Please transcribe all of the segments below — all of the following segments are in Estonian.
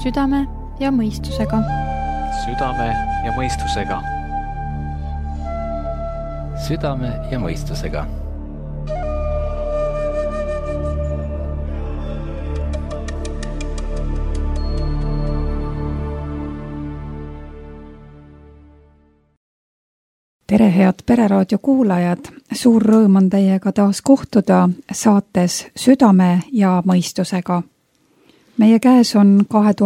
südame ja mõistusega. Südame ja mõistusega. Südame ja mõistusega. Tere, head Pereraadio kuulajad! Suur rõõm on teiega taas kohtuda saates Südame ja mõistusega. Meie käes on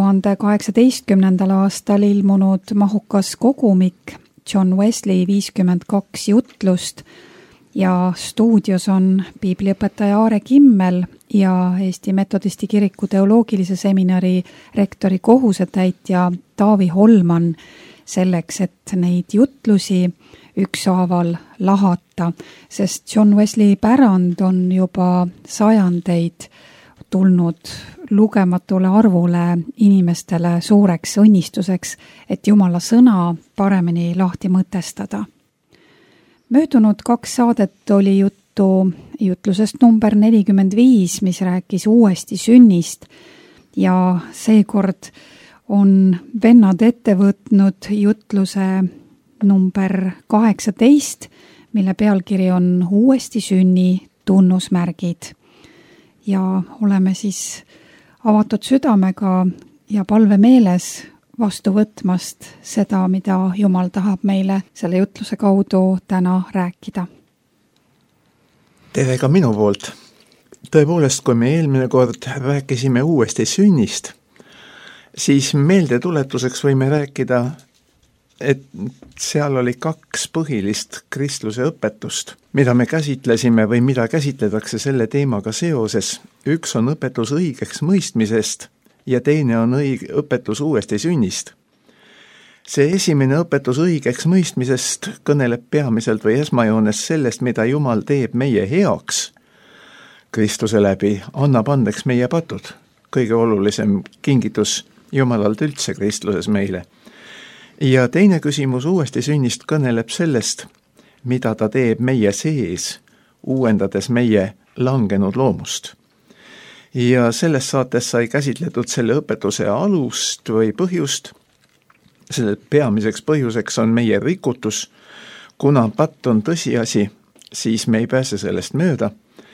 2018. aastal ilmunud mahukas kogumik John Wesley 52 jutlust ja stuudios on piibliõpetaja Aare Kimmel ja Eesti Metodisti Kiriku teoloogilise seminari rektori kohusetäitja Taavi Holman selleks, et neid jutlusi ükshaaval lahata, sest John Wesley pärand on juba sajandeid tulnud lugematule arvule inimestele suureks õnnistuseks, et Jumala sõna paremini lahti mõtestada. Möödunud 2 saadet oli juttu jutlusest number 45, mis rääkis uuesti sünnist ja seekord on vennad ette võtnud jutluse number 18, mille pealkiri on uuesti sünni tunnusmärgid. Ja oleme siis avatud südamega ja palve meeles vastu võtmast seda, mida Jumal tahab meile selle jutluse kaudu täna rääkida. Tere ka minu poolt. Tõepoolest, kui me eelmine kord rääkisime uuesti sünnist, siis meeldetuletuseks võime rääkida, et seal oli 2 põhilist kristluse õpetust, mida me käsitlesime või mida käsitletakse selle teemaga seoses. Üks on õpetus õigeks mõistmisest ja teine on õpetus uuesti sünnist. See esimene õpetus õigeks mõistmisest kõneleb peamiselt või esmajoones sellest, mida Jumal teeb meie heaks Kristuse läbi, annab andeks meie patud. Kõige olulisem kingitus Jumalalt üldse kristluses meile. Ja teine küsimus uuesti sünnist kõneleb sellest, mida ta teeb meie sees, uuendades meie langenud loomust. Ja selles saates sai käsitletud selle õpetuse alust või põhjust. Selle peamiseks põhjuseks on meie rikutus. Kuna patt on tõsiasi, siis me ei pääse sellest mööda.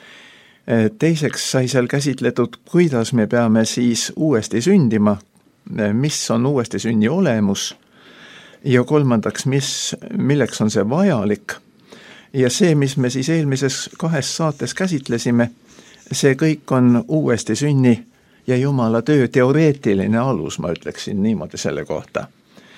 Teiseks sai seal käsitletud, kuidas me peame siis uuesti sündima, mis on uuesti sünni olemus. Ja kolmandaks, milleks on see vajalik. Ja see, mis me siis eelmises 2 saates käsitlesime, see kõik on uuesti sünni ja Jumala töö teoreetiline alus, ma ütleksin niimoodi selle kohta.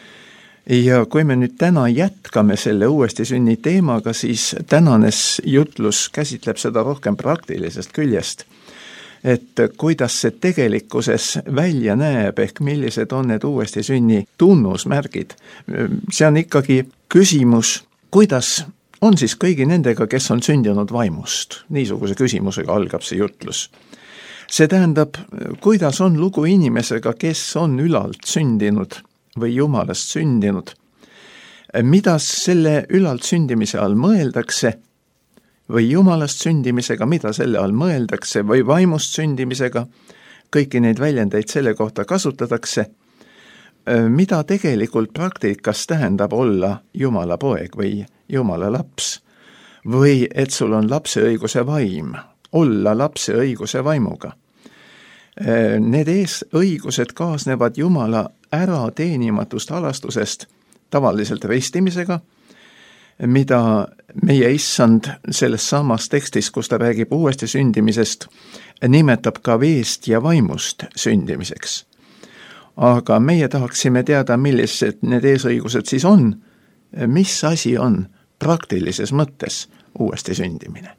Ja kui me nüüd täna jätkame selle uuesti sünni teemaga, siis tänanes jutlus käsitleb seda rohkem praktilisest küljest. Et kuidas see tegelikkuses välja näeb, ehk millised on need uuesti sünni tunnusmärgid. See on ikkagi küsimus, kuidas on siis kõigi nendega, kes on sündinud vaimust. Niisuguse küsimusega algab see jutlus. See tähendab, kuidas on lugu inimesega, kes on ülalt sündinud või Jumalast sündinud. Mida selle ülalt sündimise all mõeldakse või Jumalast sündimisega, mida selle all mõeldakse, või vaimust sündimisega, kõiki neid väljendeid selle kohta kasutatakse, mida tegelikult praktikas tähendab olla Jumala poeg või Jumala laps, või et sul on lapse õiguse vaim, olla lapse õiguse vaimuga. Need õigused kaasnevad Jumala ärateenimatust halastusest tavaliselt ristimisega, mida meie issand selles samas tekstis, kus ta räägib uuesti sündimisest, nimetab ka veest ja vaimust sündimiseks. Aga meie tahaksime teada, millised need eesõigused siis on, mis asi on praktilises mõttes uuesti sündimine.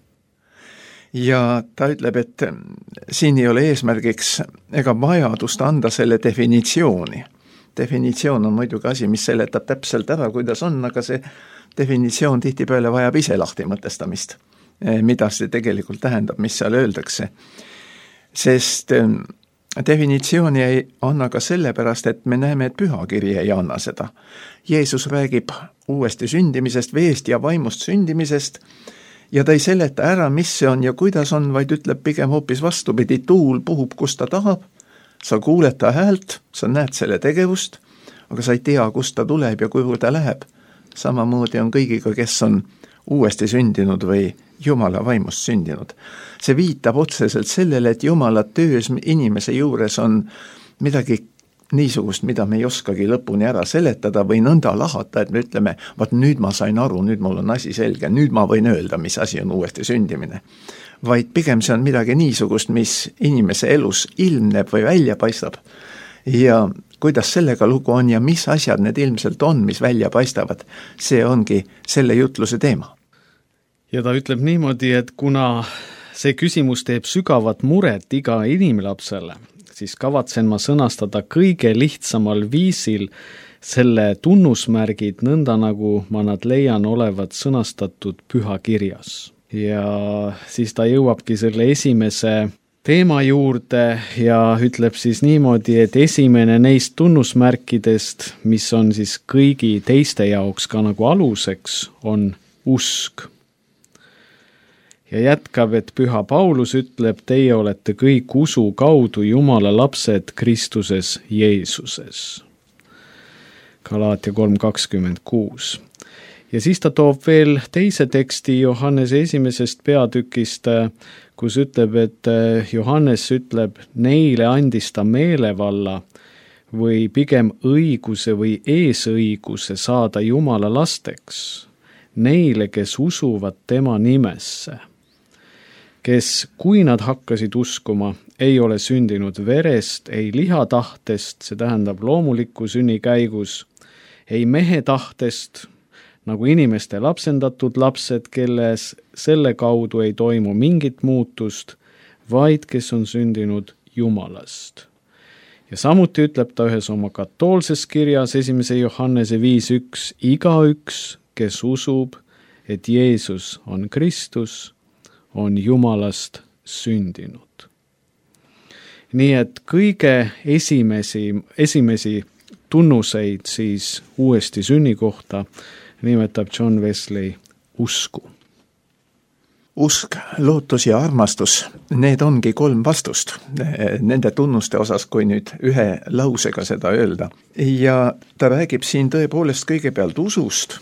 Ja ta ütleb, et siin ei ole eesmärgiks ega vajadust anda selle definitsiooni. Definitsioon on muidugi asi, mis seletab täpselt ära, kuidas on, aga see definitsioon tihtipeale vajab ise lahti mõtestamist, mida see tegelikult tähendab, mis seal öeldakse. Sest definitsiooni ei anna ka sellepärast, et me näeme, et pühakiri ei anna seda. Jeesus räägib uuesti sündimisest, veest ja vaimust sündimisest ja ta ei seleta ära, mis see on ja kuidas on, vaid ütleb pigem hoopis vastupidi, tuul puhub, kus ta tahab sa kuuled ta häält, sa näed selle tegevust, aga sa ei tea, kust ta tuleb ja kuhu ta läheb. Samamoodi on kõigiga, kes on uuesti sündinud või Jumala vaimust sündinud. See viitab otseselt sellele, et Jumala töös inimese juures on midagi niisugust, mida me ei oskagi lõpuni ära seletada või nõnda lahata, et me ütleme, vaat nüüd ma sain aru, nüüd mul on asi selge, nüüd ma võin öelda, mis asi on uuesti sündimine. Vaid pigem see on midagi niisugust, mis inimese elus ilmneb või välja paistab. Ja kuidas sellega lugu on ja mis asjad need ilmselt on, mis välja paistavad, see ongi selle jutluse teema. Ja ta ütleb niimoodi, et kuna see küsimus teeb sügavat muret iga inimlapsele, siis kavatsen ma sõnastada kõige lihtsamal viisil selle tunnusmärgid, nõnda nagu ma nad leian olevat sõnastatud pühakirjas. Ja siis ta jõuabki selle esimese teema juurde ja ütleb siis niimoodi, et esimene neist tunnusmärkidest, mis on siis kõigi teiste jaoks ka nagu aluseks, on usk. Ja jätkab, et Püha Paulus ütleb, teie olete kõik usu kaudu Jumala lapsed Kristuses Jeesuses. Galaatia 3:26. Ja siis ta toob veel teise teksti Johannese 1. peatükist, kus ütleb, et Johannes ütleb, neile andis ta meelevalla või pigem õiguse või eesõiguse saada Jumala lasteks, neile, kes usuvad tema nimesse, kes, kui nad hakkasid uskuma, ei ole sündinud verest, ei lihatahtest, see tähendab loomuliku sünni käigus, ei mehe tahtest, nagu inimeste lapsendatud lapsed, kelles selle kaudu ei toimu mingit muutust, vaid kes on sündinud Jumalast. Ja samuti ütleb ta ühes oma katoolses kirjas 1. Johannese 5:1, igaüks, kes usub, et Jeesus on Kristus, on Jumalast sündinud. Nii et kõige esimesi tunnuseid siis uuesti sünni kohta nimetab John Wesley usku. Usk, lootus ja armastus, need ongi 3 vastust nende tunnuste osas, kui nüüd ühe lausega seda öelda. Ja ta räägib siin tõepoolest kõigepealt usust.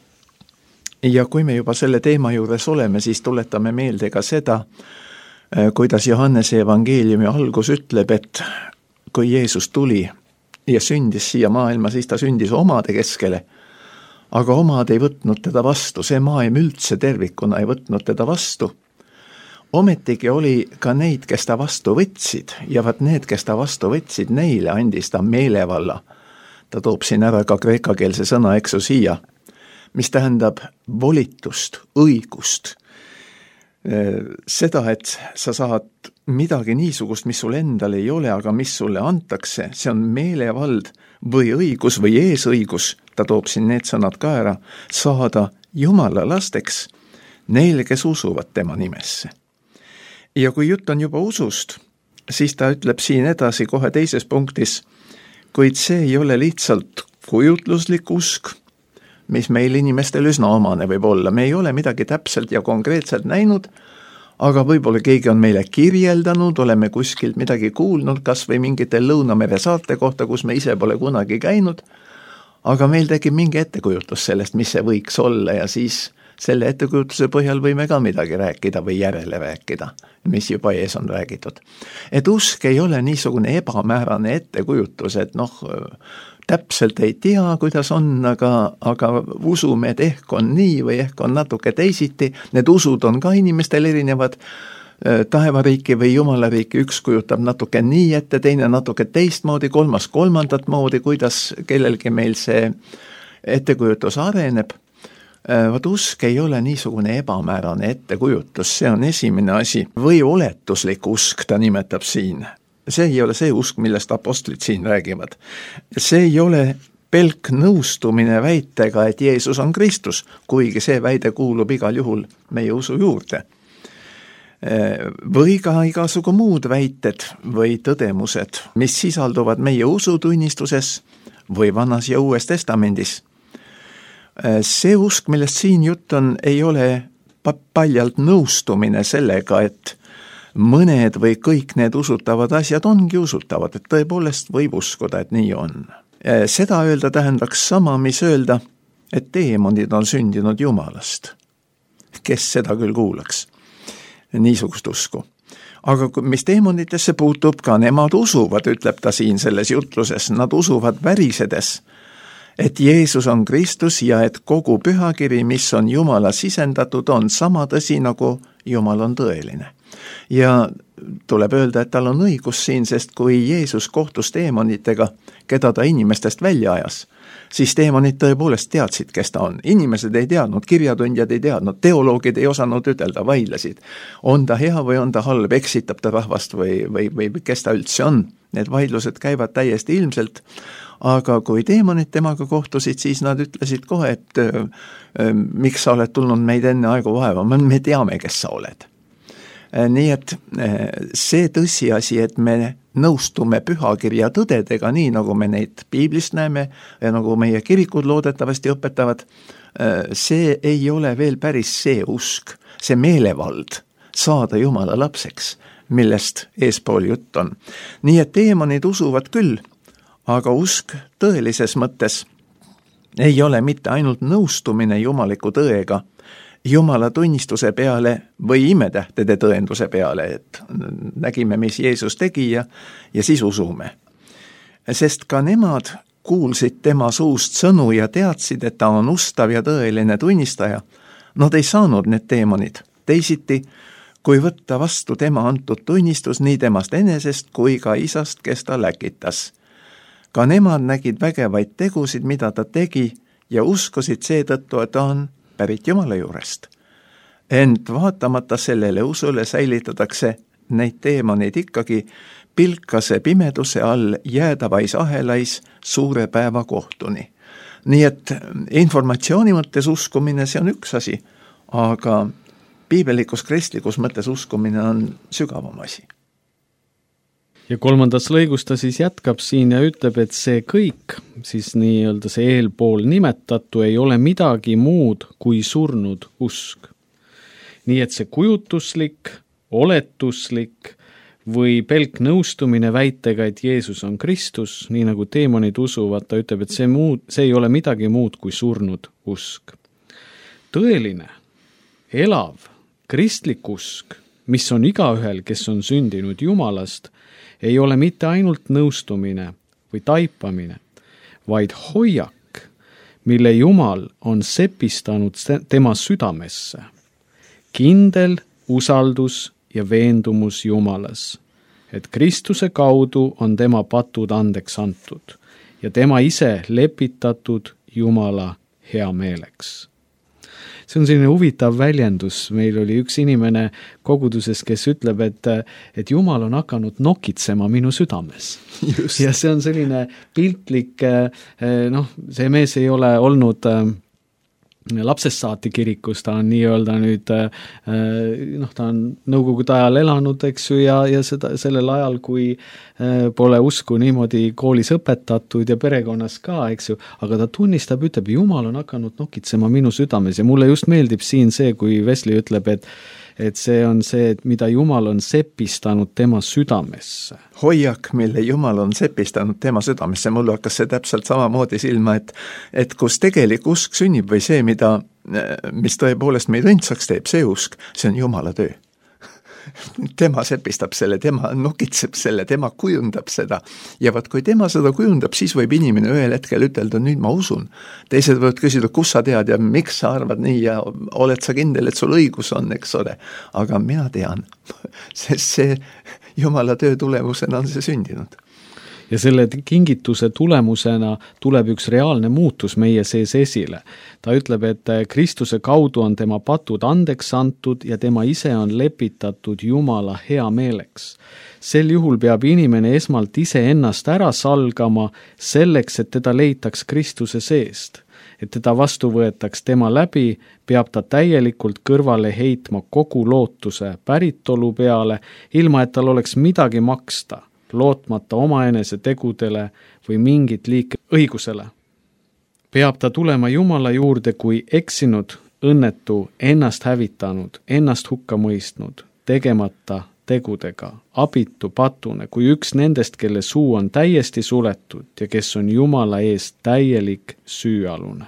Ja kui me juba selle teema juures oleme, siis tuletame meelde ka seda, kuidas Johannese evangeeliumi algus ütleb, et kui Jeesus tuli ja sündis siia maailma, siis ta sündis omade keskele, aga omad ei võtnud teda vastu, see maailm üldse tervikuna ei võtnud teda vastu. Ometigi oli ka neid, kes ta vastu võtsid, ja vaat need, kes ta vastu võtsid, neile andis ta meelevalla. Ta toob siin ära ka kreekakeelse sõna exousia, mis tähendab volitust, õigust. Seda, et sa saad midagi niisugust, mis sul endal ei ole, aga mis sulle antakse, see on meelevald või õigus või eesõigus, ta toob siin need sõnad ka ära, saada Jumala lasteks neile, kes usuvad tema nimesse. Ja kui jutt on juba usust, siis ta ütleb siin edasi kohe teises punktis, kuid see ei ole lihtsalt kujutluslik usk, mis meil inimestel üsna omane võib olla. Me ei ole midagi täpselt ja konkreetselt näinud, aga võib-olla keegi on meile kirjeldanud, oleme kuskilt midagi kuulnud, kas või mingite Lõunamere saarte kohta, kus me ise pole kunagi käinud, aga meil tekib mingi ettekujutus sellest, mis see võiks olla ja siis selle ettekujutuse põhjal võime ka midagi rääkida või järele rääkida, mis juba ees on räägitud. Et usk ei ole niisugune ebamäärane ettekujutus, et täpselt ei tea, kuidas on, aga usume, et ehk on nii või ehk on natuke teisiti. Need usud on ka inimestel erinevad, taevariiki või jumalariiki, üks kujutab natuke nii ette, teine natuke teistmoodi, kolmas kolmandat moodi, kuidas kellelgi meil see ettekujutus areneb. Vaat usk ei ole niisugune ebamäärane ettekujutus, see on esimene asi. Või oletuslik usk ta nimetab siin. See ei ole see usk, millest apostlid siin räägivad. See ei ole pelk nõustumine väitega, et Jeesus on Kristus, kuigi see väide kuulub igal juhul meie usu juurde. Või ka igasugu muud väited või tõdemused, mis sisalduvad meie usutunnistuses või Vanas ja Uues Testamendis. See usk, millest siin jutt on, ei ole paljalt nõustumine sellega, et mõned või kõik need usutavad asjad ongi usutavad, et tõepoolest võib uskuda, et nii on. Seda öelda tähendaks sama, mis öelda, et teemonid on sündinud Jumalast. Kes seda küll kuulaks? Niisugust usku. Aga mis teemonitesse puutub, ka nemad usuvad, ütleb ta siin selles jutluses, nad usuvad värisedes, et Jeesus on Kristus ja et kogu pühakiri, mis on Jumala sisendatud, on sama tõsi, nagu Jumal on tõeline. Ja tuleb öelda, et tal on õigus siin, sest kui Jeesus kohtus teemonitega, keda ta inimestest välja ajas, siis teemonid tõepoolest teadsid, kes ta on. Inimesed ei teadnud, kirjatundjad ei teadnud, teoloogid ei osanud ütelda, vaidlesid. On ta hea või on ta halb, eksitab ta rahvast või kes ta üldse on. Need vaidlused käivad täiesti ilmselt, aga kui teemonid temaga kohtusid, siis nad ütlesid kohe, et miks sa oled tulnud meid enne aegu vaeva, me teame, kes sa oled. Nii et see tõsiasi, et me nõustume pühakirja tõdedega, nii nagu me neid piiblist näeme ja nagu meie kirikud loodetavasti õpetavad, see ei ole veel päris see usk, see meelevald saada Jumala lapseks, millest eespool jutt on. Nii et teemonid usuvad küll, aga usk tõelises mõttes ei ole mitte ainult nõustumine jumaliku tõega, Jumala tunnistuse peale või imetähtede tõenduse peale, et nägime, mis Jeesus tegi ja siis usume. Sest ka nemad kuulsid tema suust sõnu ja teadsid, et ta on ustav ja tõeline tunnistaja. Nad ei saanud need teemonid teisiti, kui võtta vastu tema antud tunnistus nii temast enesest kui ka isast, kes ta läkitas. Ka nemad nägid vägevaid tegusid, mida ta tegi ja uskusid seetõttu, et ta on pärit Jumala juurest. Ent vaatamata sellele usule säilitatakse neid teemoneid ikkagi pilkase pimeduse all jäädavais ahelais suure päeva kohtuni. Nii et informatsiooni mõttes uskumine, see on üks asi, aga piibelikus kristlikus mõttes uskumine on sügavam asi. Ja 3. lõigus ta siis jätkab siin ja ütleb, et see kõik, siis nii-öelda see eelpool nimetatu ei ole midagi muud kui surnud usk. Nii et see kujutuslik, oletuslik või pelk nõustumine väitega, et Jeesus on Kristus, nii nagu teemonid usuvad, ta ütleb, et see ei ole midagi muud kui surnud usk. Tõeline, elav, kristlik usk, mis on igaühel, kes on sündinud Jumalast, ei ole mitte ainult nõustumine või taipamine, vaid hoiak, mille Jumal on sepistanud tema südamesse. Kindel usaldus ja veendumus Jumalas, et Kristuse kaudu on tema patud andeks antud ja tema ise lepitatud Jumala heameeleks. See on selline huvitav väljendus. Meil oli üks inimene koguduses, kes ütleb, et Jumal on hakanud nokitsema minu südames. Just. Ja see on selline piltlik, see mees ei ole olnud lapsest saati kirikus, ta on nii-öelda nüüd, ta on nõukogude ajal elanud, eks ju, ja sellel ajal, kui pole usku niimoodi koolis õpetatud ja perekonnas ka, eks ju, aga ta tunnistab, ütleb, Jumal on hakanud nokitsema minu südames ja mulle just meeldib siin see, kui Wesley ütleb, et see on see, mida Jumal on sepistanud tema südamesse. Hoiak, mille Jumal on sepistanud tema südamesse, mulle hakkas see täpselt samamoodi silma, et kus tegelik usk sünnib või see, mis tõepoolest meid õndsaks teeb, see usk, see on Jumala töö. Tema sepistab selle, tema nokitseb selle, tema kujundab seda. Ja vaat kui tema seda kujundab, siis võib inimene ühel hetkel ütelda, nüüd ma usun. Teised võivad küsida, kus sa tead ja miks sa arvad nii ja oled sa kindel, et sul õigus on, eks ole. Aga mina tean, sest see Jumala töö tulemusena on see sündinud. Ja selle kingituse tulemusena tuleb üks reaalne muutus meie sees esile. Ta ütleb, et Kristuse kaudu on tema patud andeks antud ja tema ise on lepitatud Jumala heameeleks. Sel juhul peab inimene esmalt ise ennast ära salgama selleks, et teda leitaks Kristuse seest. Et teda vastu võetaks tema läbi, peab ta täielikult kõrvale heitma kogu lootuse päritolu peale, ilma et tal oleks midagi maksta, lootmata omaenese tegudele või mingit liiki õigusele. Peab ta tulema Jumala juurde kui eksinud, õnnetu, ennast hävitanud, ennast hukka mõistnud, tegemata tegudega, abitu patune, kui üks nendest, kelle suu on täiesti suletud ja kes on Jumala eest täielik süüalune.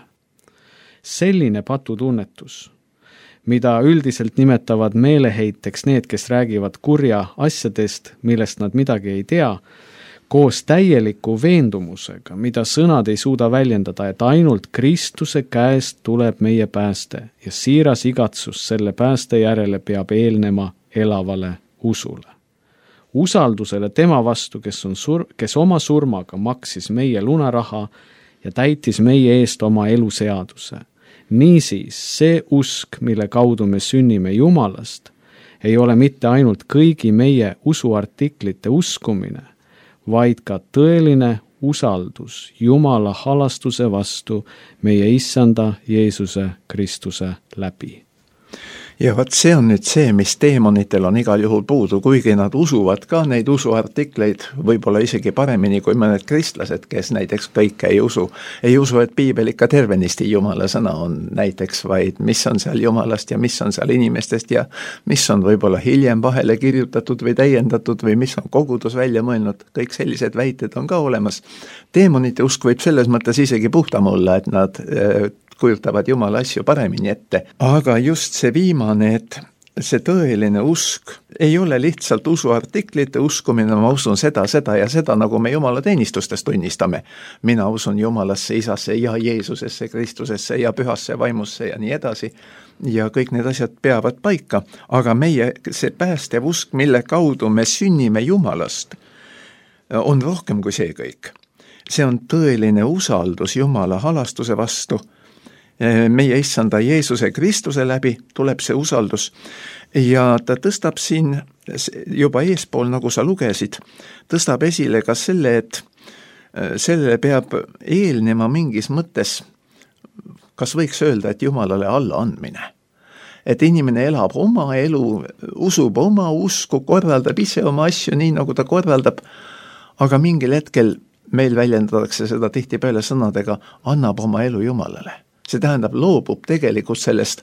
Selline patutunnetus, mida üldiselt nimetavad meeleheiteks need, kes räägivad kurja asjadest, millest nad midagi ei tea, koos täieliku veendumusega, mida sõnad ei suuda väljendada, et ainult Kristuse käest tuleb meie pääste ja siiras igatsus selle pääste järele peab eelnema elavale usule. Usaldusele tema vastu, kes oma surmaga maksis meie lunaraha ja täitis meie eest oma eluseaduse. Niisiis, see usk, mille kaudu me sünnime Jumalast, ei ole mitte ainult kõigi meie usuartiklite uskumine, vaid ka tõeline usaldus Jumala halastuse vastu meie Issanda Jeesuse Kristuse läbi. Ja vaat see on nüüd see, mis teemonitel on igal juhul puudu, kuigi nad usuvad ka neid usuartikleid võib-olla isegi paremini kui mõned kristlased, kes näiteks kõike ei usu. Ei usu, et piibel ikka tervenisti Jumala sõna on näiteks, vaid mis on seal Jumalast ja mis on seal inimestest ja mis on võib-olla hiljem vahele kirjutatud või täiendatud või mis on kogudus välja mõelnud. Kõik sellised väited on ka olemas. Teemonite usk võib selles mõttes isegi puhtam olla, et nad kujutavad Jumala asju paremini ette. Aga just see viimane, et see tõeline usk ei ole lihtsalt usuartiklite uskumine, ma usun seda ja seda, nagu me Jumala teenistustes tunnistame. Mina usun Jumalasse, Isasse ja Jeesusesse, Kristusesse ja pühasse vaimusse ja nii edasi. Ja kõik need asjad peavad paika, aga meie see päästev usk, mille kaudu me sünnime Jumalast, on rohkem kui see kõik. See on tõeline usaldus Jumala halastuse vastu. Meie Issanda Jeesuse Kristuse läbi tuleb see usaldus ja ta tõstab siin juba eespool, nagu sa lugesid, tõstab esile ka selle, et sellele peab eelnema mingis mõttes, kas võiks öelda, et Jumalale allaandmine. Et inimene elab oma elu, usub oma usku, korraldab ise oma asju nii, nagu ta korraldab, aga mingil hetkel meil väljendatakse seda tihtipeale sõnadega, annab oma elu Jumalale. See tähendab, loobub tegelikult sellest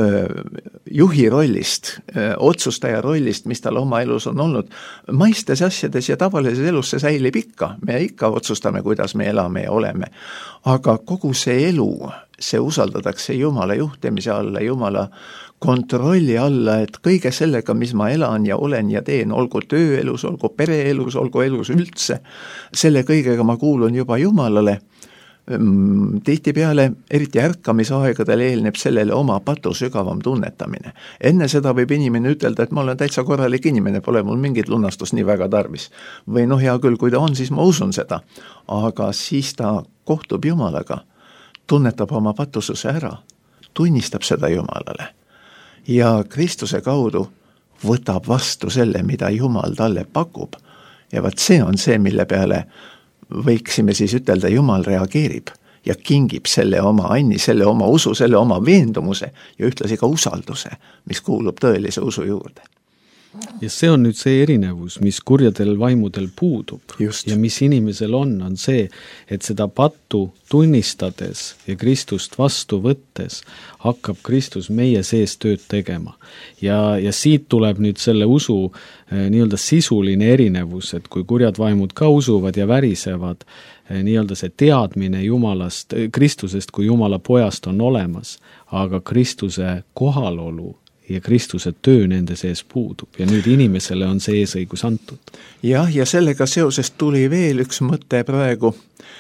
juhi rollist, otsustaja rollist, mis tal oma elus on olnud. Maistes asjades ja tavalises elus see säilib ikka. Me ikka otsustame, kuidas me elame ja oleme. Aga kogu see elu, see usaldatakse Jumala juhtimise alla, Jumala kontrolli alla, et kõige sellega, mis ma elan ja olen ja teen, olgu tööelus, olgu pereelus, olgu elus üldse, selle kõigega ma kuulun juba Jumalale. Tihtipeale, eriti ärkamisaegadel eelneb sellele oma patu sügavam tunnetamine. Enne seda võib inimene ütelda, et ma olen täitsa korralik inimene, pole mul mingit lunastust nii väga tarvis. Või hea küll, kui ta on, siis ma usun seda. Aga siis ta kohtub Jumalaga, tunnetab oma patususe ära, tunnistab seda Jumalale. Ja Kristuse kaudu võtab vastu selle, mida Jumal talle pakub. Ja vaat see on see, mille peale võiksime siis ütelda, Jumal reageerib ja kingib selle oma anni, selle oma usu, selle oma veendumuse ja ühtlasi ka usalduse, mis kuulub tõelise usu juurde. Ja see on nüüd see erinevus, mis kurjadel vaimudel puudub. Just. Ja mis inimesel on see, et seda pattu tunnistades ja Kristust vastu võttes hakkab Kristus meie sees tööd tegema. Ja siit tuleb nüüd selle usu nii-öelda sisuline erinevus, et kui kurjad vaimud ka usuvad ja värisevad, nii-öelda see teadmine Jumalast, Kristusest kui Jumala pojast on olemas, aga Kristuse kohalolu ja Kristuse töö nende sees puudub ja nüüd inimesele on see eesõigus antud. Ja sellega seoses tuli veel üks mõte praegu.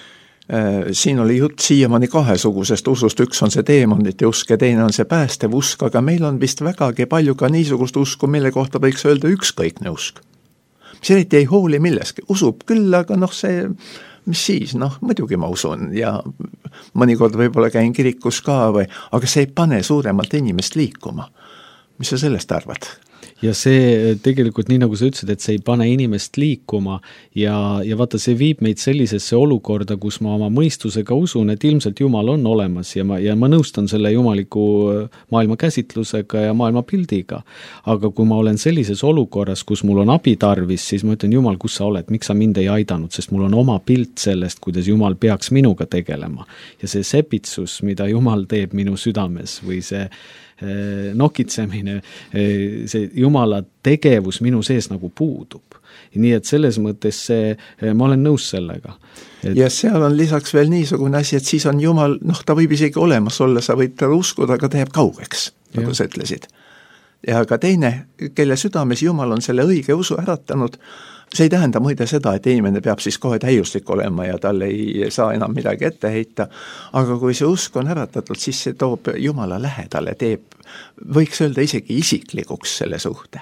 Siin oli jutt siiamaani kahesugusest usust, üks on see teemonite usk ja teine on see päästev usk, aga meil on vist vägagi palju ka niisugust usku, mille kohta võiks öelda ükskõikne usk. Mis eriti ei hooli milleski, usub küll, aga see, mis siis, muidugi ma usun ja mõnikord võib-olla käin kirikus ka aga see ei pane suuremalt inimest liikuma. Mis sa sellest arvad? Ja see tegelikult nii nagu sa ütlesid, et see ei pane inimest liikuma ja vaata, see viib meid sellisesse olukorda, kus ma oma mõistusega usun, et ilmselt Jumal on olemas ja ma nõustan selle jumaliku maailma käsitlusega ja maailma pildiga. Aga kui ma olen sellises olukorras, kus mul on abi tarvis, siis ma ütlen, Jumal, kus sa oled, miks sa mind ei aidanud, sest mul on oma pilt sellest, kuidas Jumal peaks minuga tegelema. Ja see sepitsus, mida Jumal teeb minu südames või see nokitsemine, see Jumala tegevus minu sees nagu puudub. Nii et selles mõttes ma olen nõus sellega. Ja seal on lisaks veel niisugune asi, et siis on Jumal, ta võib isegi olemas olla, sa võid teda uskuda, aga ta jääb kaugeks, nagu sa ütlesid. Ja ka teine, kelle südames Jumal on selle õige usu äratanud, see ei tähenda muide seda, et inimene peab siis kohe täiuslik olema ja tal ei saa enam midagi ette heita, aga kui see usk on äratatud, siis see toob Jumala lähedale, võiks öelda isegi isiklikuks selle suhte.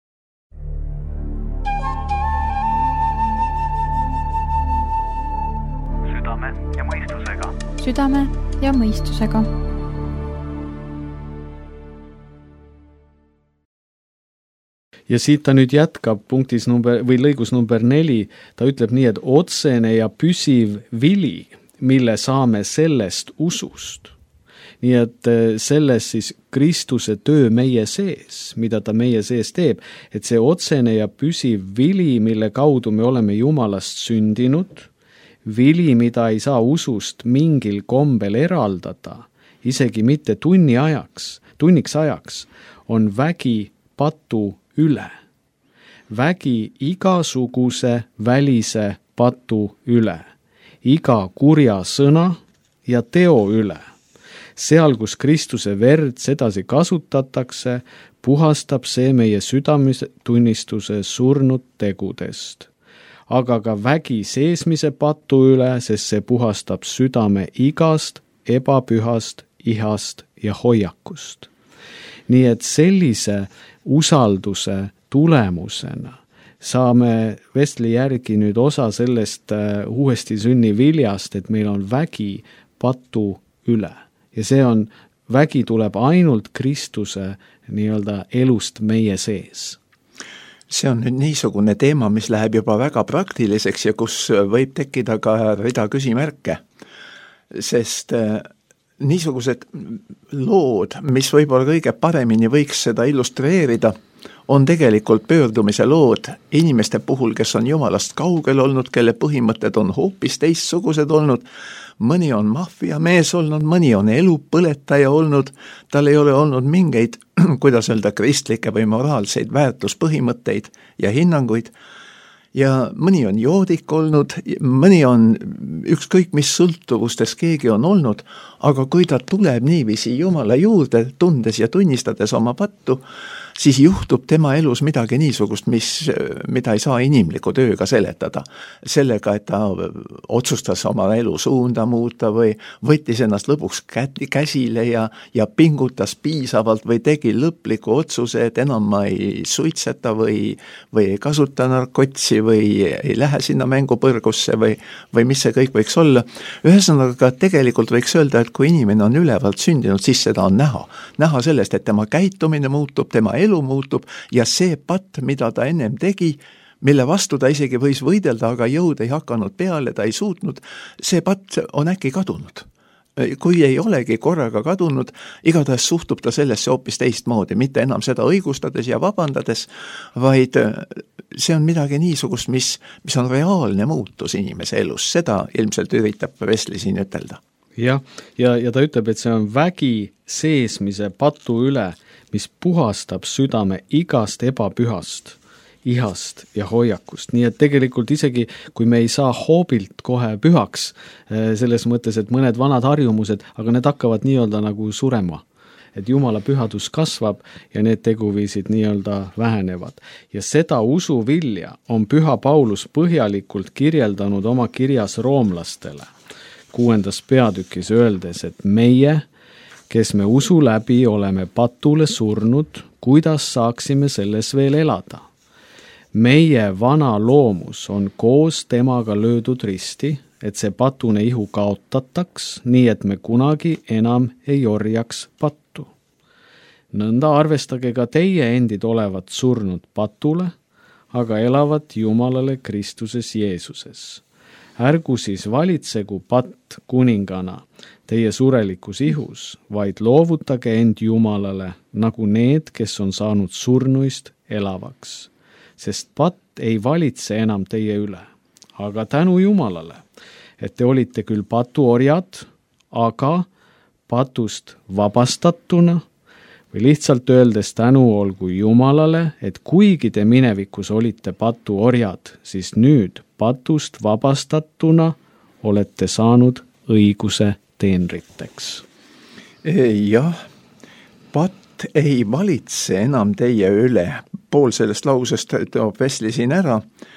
Südame ja mõistusega. Ja siit ta nüüd jätkab punktis lõigus number 4, ta ütleb nii, et otsene ja püsiv vili, mille saame sellest usust. Nii et selles siis Kristuse töö meie sees, mida ta meie sees teeb, et see otsene ja püsiv vili, mille kaudu me oleme Jumalast sündinud, vili, mida ei saa usust mingil kombel eraldada, isegi mitte tunniks ajaks, on vägi patu üle. Vägi igasuguse välise patu üle, iga kurja sõna ja teo üle. Seal, kus Kristuse verd sedasi kasutatakse, puhastab see meie südametunnistuse surnud tegudest. Aga ka vägi seesmise patu üle, sest see puhastab südame igast, ebapühast, ihast ja hoiakust. Nii et sellise usalduse tulemusena saame Wesley järgi nüüd osa sellest uuesti sünni viljast, et meil on vägi patu üle. Ja see vägi tuleb ainult Kristuse nii-öelda elust meie sees. See on nüüd niisugune teema, mis läheb juba väga praktiliseks ja kus võib tekkida ka rida küsimärke, sest niisugused lood, mis võib-olla kõige paremini võiks seda illustreerida, on tegelikult pöördumise lood inimeste puhul, kes on Jumalast kaugel olnud, kelle põhimõtted on hoopis teistsugused olnud, mõni on maffiamees olnud, mõni on elupõletaja olnud, tal ei ole olnud mingeid, kuidas öelda, kristlikke või moraalseid väärtuspõhimõtteid ja hinnanguid, ja mõni on joodik olnud, mõni on ükskõik mis sõltuvustes keegi on olnud, aga kui ta tuleb niiviisi Jumala juurde, tundes ja tunnistades oma pattu, siis juhtub tema elus midagi niisugust, mida ei saa inimliku tööga seletada. Sellega, et ta otsustas oma elu suunda muuta või võttis ennast lõpuks käsile ja pingutas piisavalt või tegi lõpliku otsuse, et enam ma ei suitseta või ei kasuta narkotsi või ei lähe sinna mängupõrgusse või mis see kõik võiks olla. Ühesõnaga, tegelikult võiks öelda, et kui inimene on ülevalt sündinud, siis seda on näha. Näha sellest, et tema käitumine muutub, tema elu muutub ja see patt, mida ta ennem tegi, mille vastu ta isegi võis võidelda, aga jõud ei hakanud peale, ta ei suutnud, see patt on äkki kadunud. Kui ei olegi korraga kadunud, igatahes suhtub ta sellesse hoopis teistmoodi, mitte enam seda õigustades ja vabandades, vaid see on midagi niisugust, mis on reaalne muutus inimese elus, seda ilmselt üritab Wesley siin ütelda. Ja ta ütleb, et see on vägi seesmise patu üle, mis puhastab südame igast ebapühast, ihast ja hoiakust. Nii et tegelikult isegi, kui me ei saa hoobilt kohe pühaks, selles mõttes, et mõned vanad harjumused, aga need hakkavad nii-öelda nagu surema. Et Jumala pühadus kasvab ja need teguviisid nii-öelda vähenevad. Ja seda usuvilja on Püha Paulus põhjalikult kirjeldanud oma kirjas roomlastele. 6. peatükis öeldes, et meie, kes me usu läbi oleme patule surnud, kuidas saaksime selles veel elada? Meie vana loomus on koos temaga löödud risti, et see patune ihu kaotataks, nii et me kunagi enam ei orjaks pattu. Nõnda arvestage ka teie endid olevat surnud patule, aga elavat Jumalale Kristuses Jeesuses. Ärgu siis valitsegu patt kuningana teie surelikus ihus, vaid loovutage end Jumalale, nagu need, kes on saanud surnuist elavaks. Sest patt ei valitse enam teie üle, aga tänu Jumalale, et te olite küll patuorjad, aga patust vabastatuna või lihtsalt öeldes tänu olgu Jumalale, et kuigi te minevikus olite patuorjad, siis nüüd patust vabastatuna olete saanud õiguse teenriteks. Jah, patt ei valitse enam teie üle. Pool sellest lausest toob Wesley siin ära,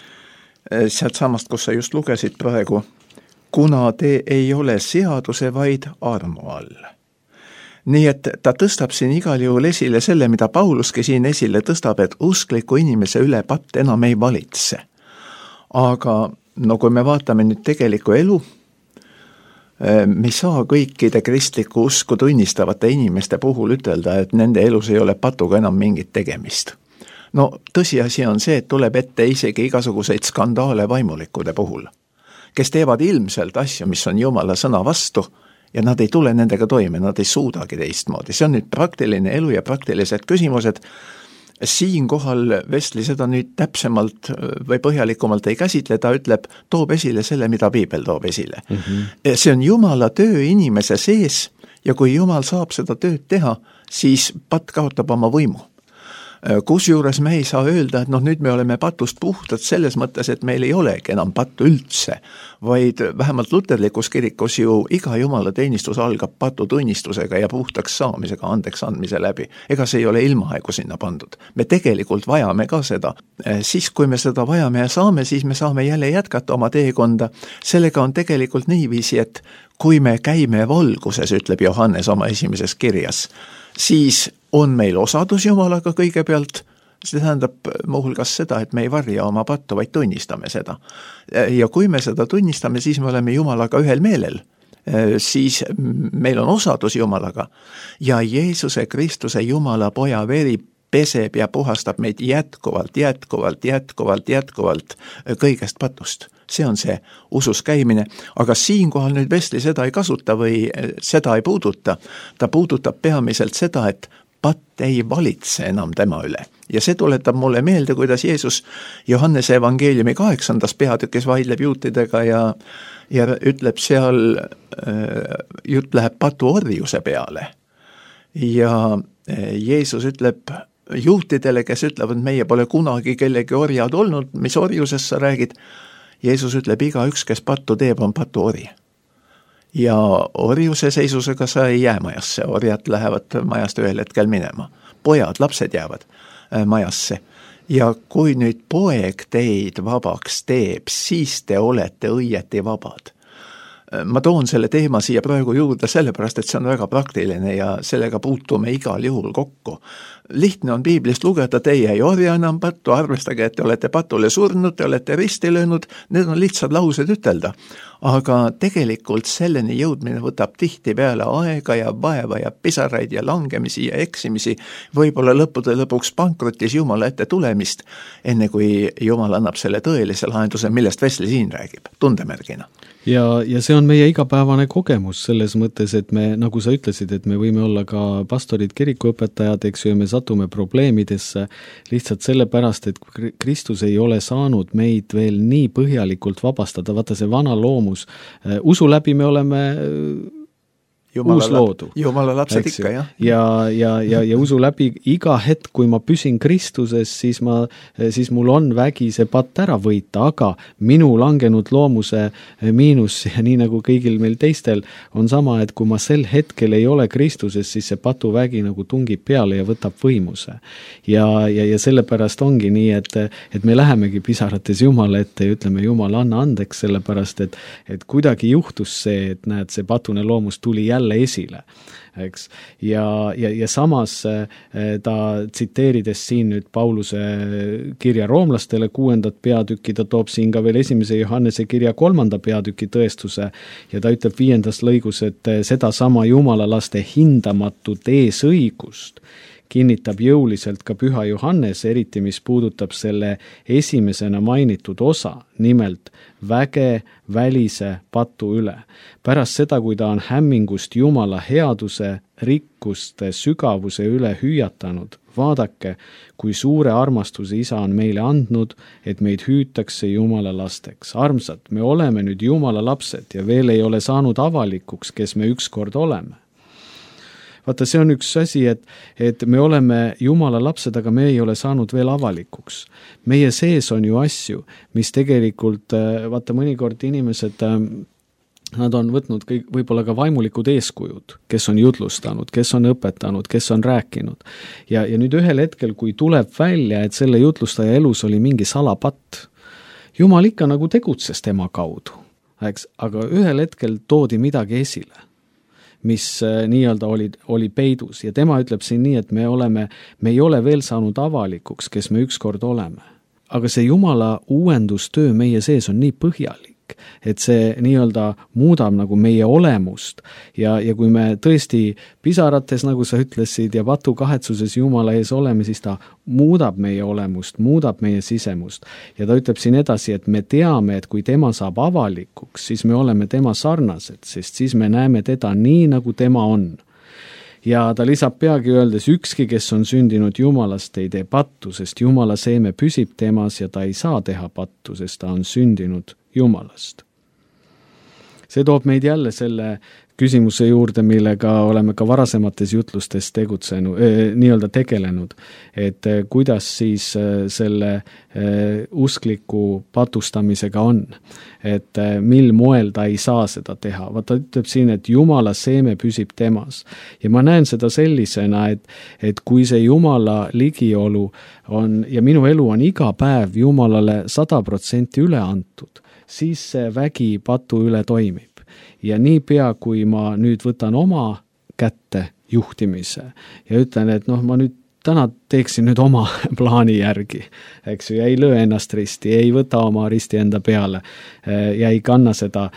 sealt samast, kus sa just lugesid praegu, kuna te ei ole seaduse, vaid armu all. Nii et ta tõstab siin igal juhul esile selle, mida Pauluski siin esile tõstab, et uskliku inimese üle patt enam ei valitse. Aga no kui me vaatame nüüd tegelikku elu, me ei saa kõikide kristlikku usku tunnistavate inimeste puhul ütelda, et nende elus ei ole patuga enam mingit tegemist. No tõsiasi on see, et tuleb ette isegi igasuguseid skandaale vaimulikude puhul, kes teevad ilmselt asju, mis on Jumala sõna vastu, ja nad ei tule nendega toime, nad ei suudagi teistmoodi. See on nüüd praktiline elu ja praktilised küsimused. Siinkohal Wesley seda nüüd täpsemalt või põhjalikumalt ei käsitle, ta ütleb, toob esile selle, mida Piibel toob esile. See on Jumala töö inimese sees ja kui Jumal saab seda tööd teha, siis patt kaotab oma võimu. Kusjuures me ei saa öelda, et nüüd me oleme patust puhtad selles mõttes, et meil ei olegi enam pattu üldse, vaid vähemalt luterlikus kirikus ju iga Jumala teenistus algab patu tunnistusega ja puhtaks saamisega, andeks andmise läbi. Ega see ei ole ilmaaegu sinna pandud. Me tegelikult vajame ka seda. Siis, kui me seda vajame ja saame, siis me saame jälle jätkata oma teekonda. Sellega on tegelikult niiviisi, et kui me käime valguses, ütleb Johannes oma esimeses kirjas, siis on meil osadus Jumalaga kõigepealt, see tähendab muuhulgas seda, et me ei varja oma pattu, vaid tunnistame seda. Ja kui me seda tunnistame, siis me oleme Jumalaga ühel meelel, siis meil on osadus Jumalaga ja Jeesuse Kristuse Jumala poja veri peseb ja puhastab meid jätkuvalt kõigest patust. See on see usus käimine, aga siinkohal nüüd Wesley seda ei kasuta või seda ei puuduta. Ta puudutab peamiselt seda, et patt ei valitse enam tema üle. Ja see tuletab mulle meelde, kuidas Jeesus Johannese evangeeliumi 8. peatükis vaidleb juutidega ja ütleb seal, jutt läheb patuorjuse peale. Ja Jeesus ütleb juutidele, kes ütlevad, meie pole kunagi kellegi orjad olnud, mis orjusest sa räägid, Jeesus ütleb, igaüks, kes pattu teeb, on patuori. Ja orjuse seisusega sa ei jää majasse, orjad lähevad majast ühel hetkel minema. Pojad, lapsed jäävad majasse. Ja kui nüüd poeg teid vabaks teeb, siis te olete õieti vabad. Ma toon selle teema siia praegu juurde sellepärast, et see on väga praktiline ja sellega puutume igal juhul kokku. Lihtne on Piiblist lugeda, teie ei orja enam pattu, arvestage, et te olete patule surnud, te olete risti löönud, need on lihtsad laused ütelda. Aga tegelikult selleni jõudmine võtab tihti peale aega ja vaeva ja pisaraid ja langemisi ja eksimisi, võib-olla lõppude lõpuks pankrotis Jumala ette tulemist, enne kui Jumal annab selle tõelise lahenduse, millest Wesley siin räägib, tundemärgina. Ja see on meie igapäevane kogemus selles mõttes, et me, nagu sa ütlesid, et me võime olla ka pastorid, kirikuõpetajad, eks ju, ja me satume probleemidesse lihtsalt sellepärast, et Kristus ei ole saanud meid veel nii põhjalikult vabastada. Vaata see vana loomus, usu läbi me oleme uusloodu. Jumala lapsed ikka, jah. Ja usu läbi iga hetk, kui ma püsin Kristuses, siis mul on vägi see patt ära võita, aga minu langenud loomuse miinus ja nii nagu kõigil meil teistel on sama, et kui ma sel hetkel ei ole Kristuses, siis see patuvägi nagu tungib peale ja võtab võimuse. Ja sellepärast ongi nii, et me lähemegi pisarates Jumala ette ja ütleme, Jumal, anna andeks, sellepärast, et kuidagi juhtus see, et näed, see patune loomus tuli jälle esile, eks. Ja samas ta tsiteerides siin nüüd Pauluse kirja roomlastele 6. peatükki, ta toob siin ka veel 1. Johannese kirja 3. peatüki tõestuse ja ta ütleb 5. lõigus, et sedasama Jumala laste hindamatut eesõigust kinnitab jõuliselt ka Püha Johannes, eriti mis puudutab selle esimesena mainitud osa, nimelt väge välise patu üle. Pärast seda, kui ta on hämmingust Jumala headuse, rikkuste, sügavuse üle hüüatanud, vaadake, kui suure armastuse Isa on meile andnud, et meid hüütakse Jumala lasteks. Armsad, me oleme nüüd Jumala lapsed ja veel ei ole saanud avalikuks, kes me ükskord oleme. vaata, see on üks asi, et me oleme Jumala lapsed, aga me ei ole saanud veel avalikuks. Meie sees on ju asju, mis tegelikult, vaata, mõnikord inimesed, nad on võtnud kõik, võib-olla ka vaimulikud eeskujud, kes on jutlustanud, kes on õpetanud, kes on rääkinud. Ja nüüd ühel hetkel, kui tuleb välja, et selle jutlustaja elus oli mingi salapatt, Jumal ikka nagu tegutses tema kaudu, eks? Aga ühel hetkel toodi midagi esile, mis nii-öelda oli peidus ja tema ütleb siin nii, et me ei ole veel saanud avalikuks, kes me ükskord oleme. Aga see Jumala uuendustöö meie sees on nii põhjalik, et see nii-öelda muudab nagu meie olemust ja kui me tõesti pisarates, nagu sa ütlesid, ja patukahetsuses Jumala ees oleme, siis ta muudab meie olemust, muudab meie sisemust. Ja ta ütleb siin edasi, et me teame, et kui tema saab avalikuks, siis me oleme tema sarnased, sest siis me näeme teda nii, nagu tema on. Ja ta lisab peagi öeldes, ükski, kes on sündinud Jumalast, ei tee pattu, sest Jumala seeme püsib temas ja ta ei saa teha pattu, sest ta on sündinud Jumalast. See toob meid jälle selle küsimuse juurde, millega oleme ka varasemates jutlustes nii-öelda tegelenud, et kuidas siis selle uskliku patustamisega on, et mil moel ta ei saa seda teha. Vaata, ütleb siin, et Jumala seeme püsib temas ja ma näen seda sellisena, et kui see Jumala ligiolu on ja minu elu on iga päev Jumalale 100% üle antud, siis see vägi patu üle toimib. Ja niipea, kui ma nüüd võtan oma kätte juhtimise ja ütlen, et ma nüüd täna teeksin nüüd oma plaani järgi, eks ju, ja ei löö ennast risti, ei võta oma risti enda peale ja ei kanna seda,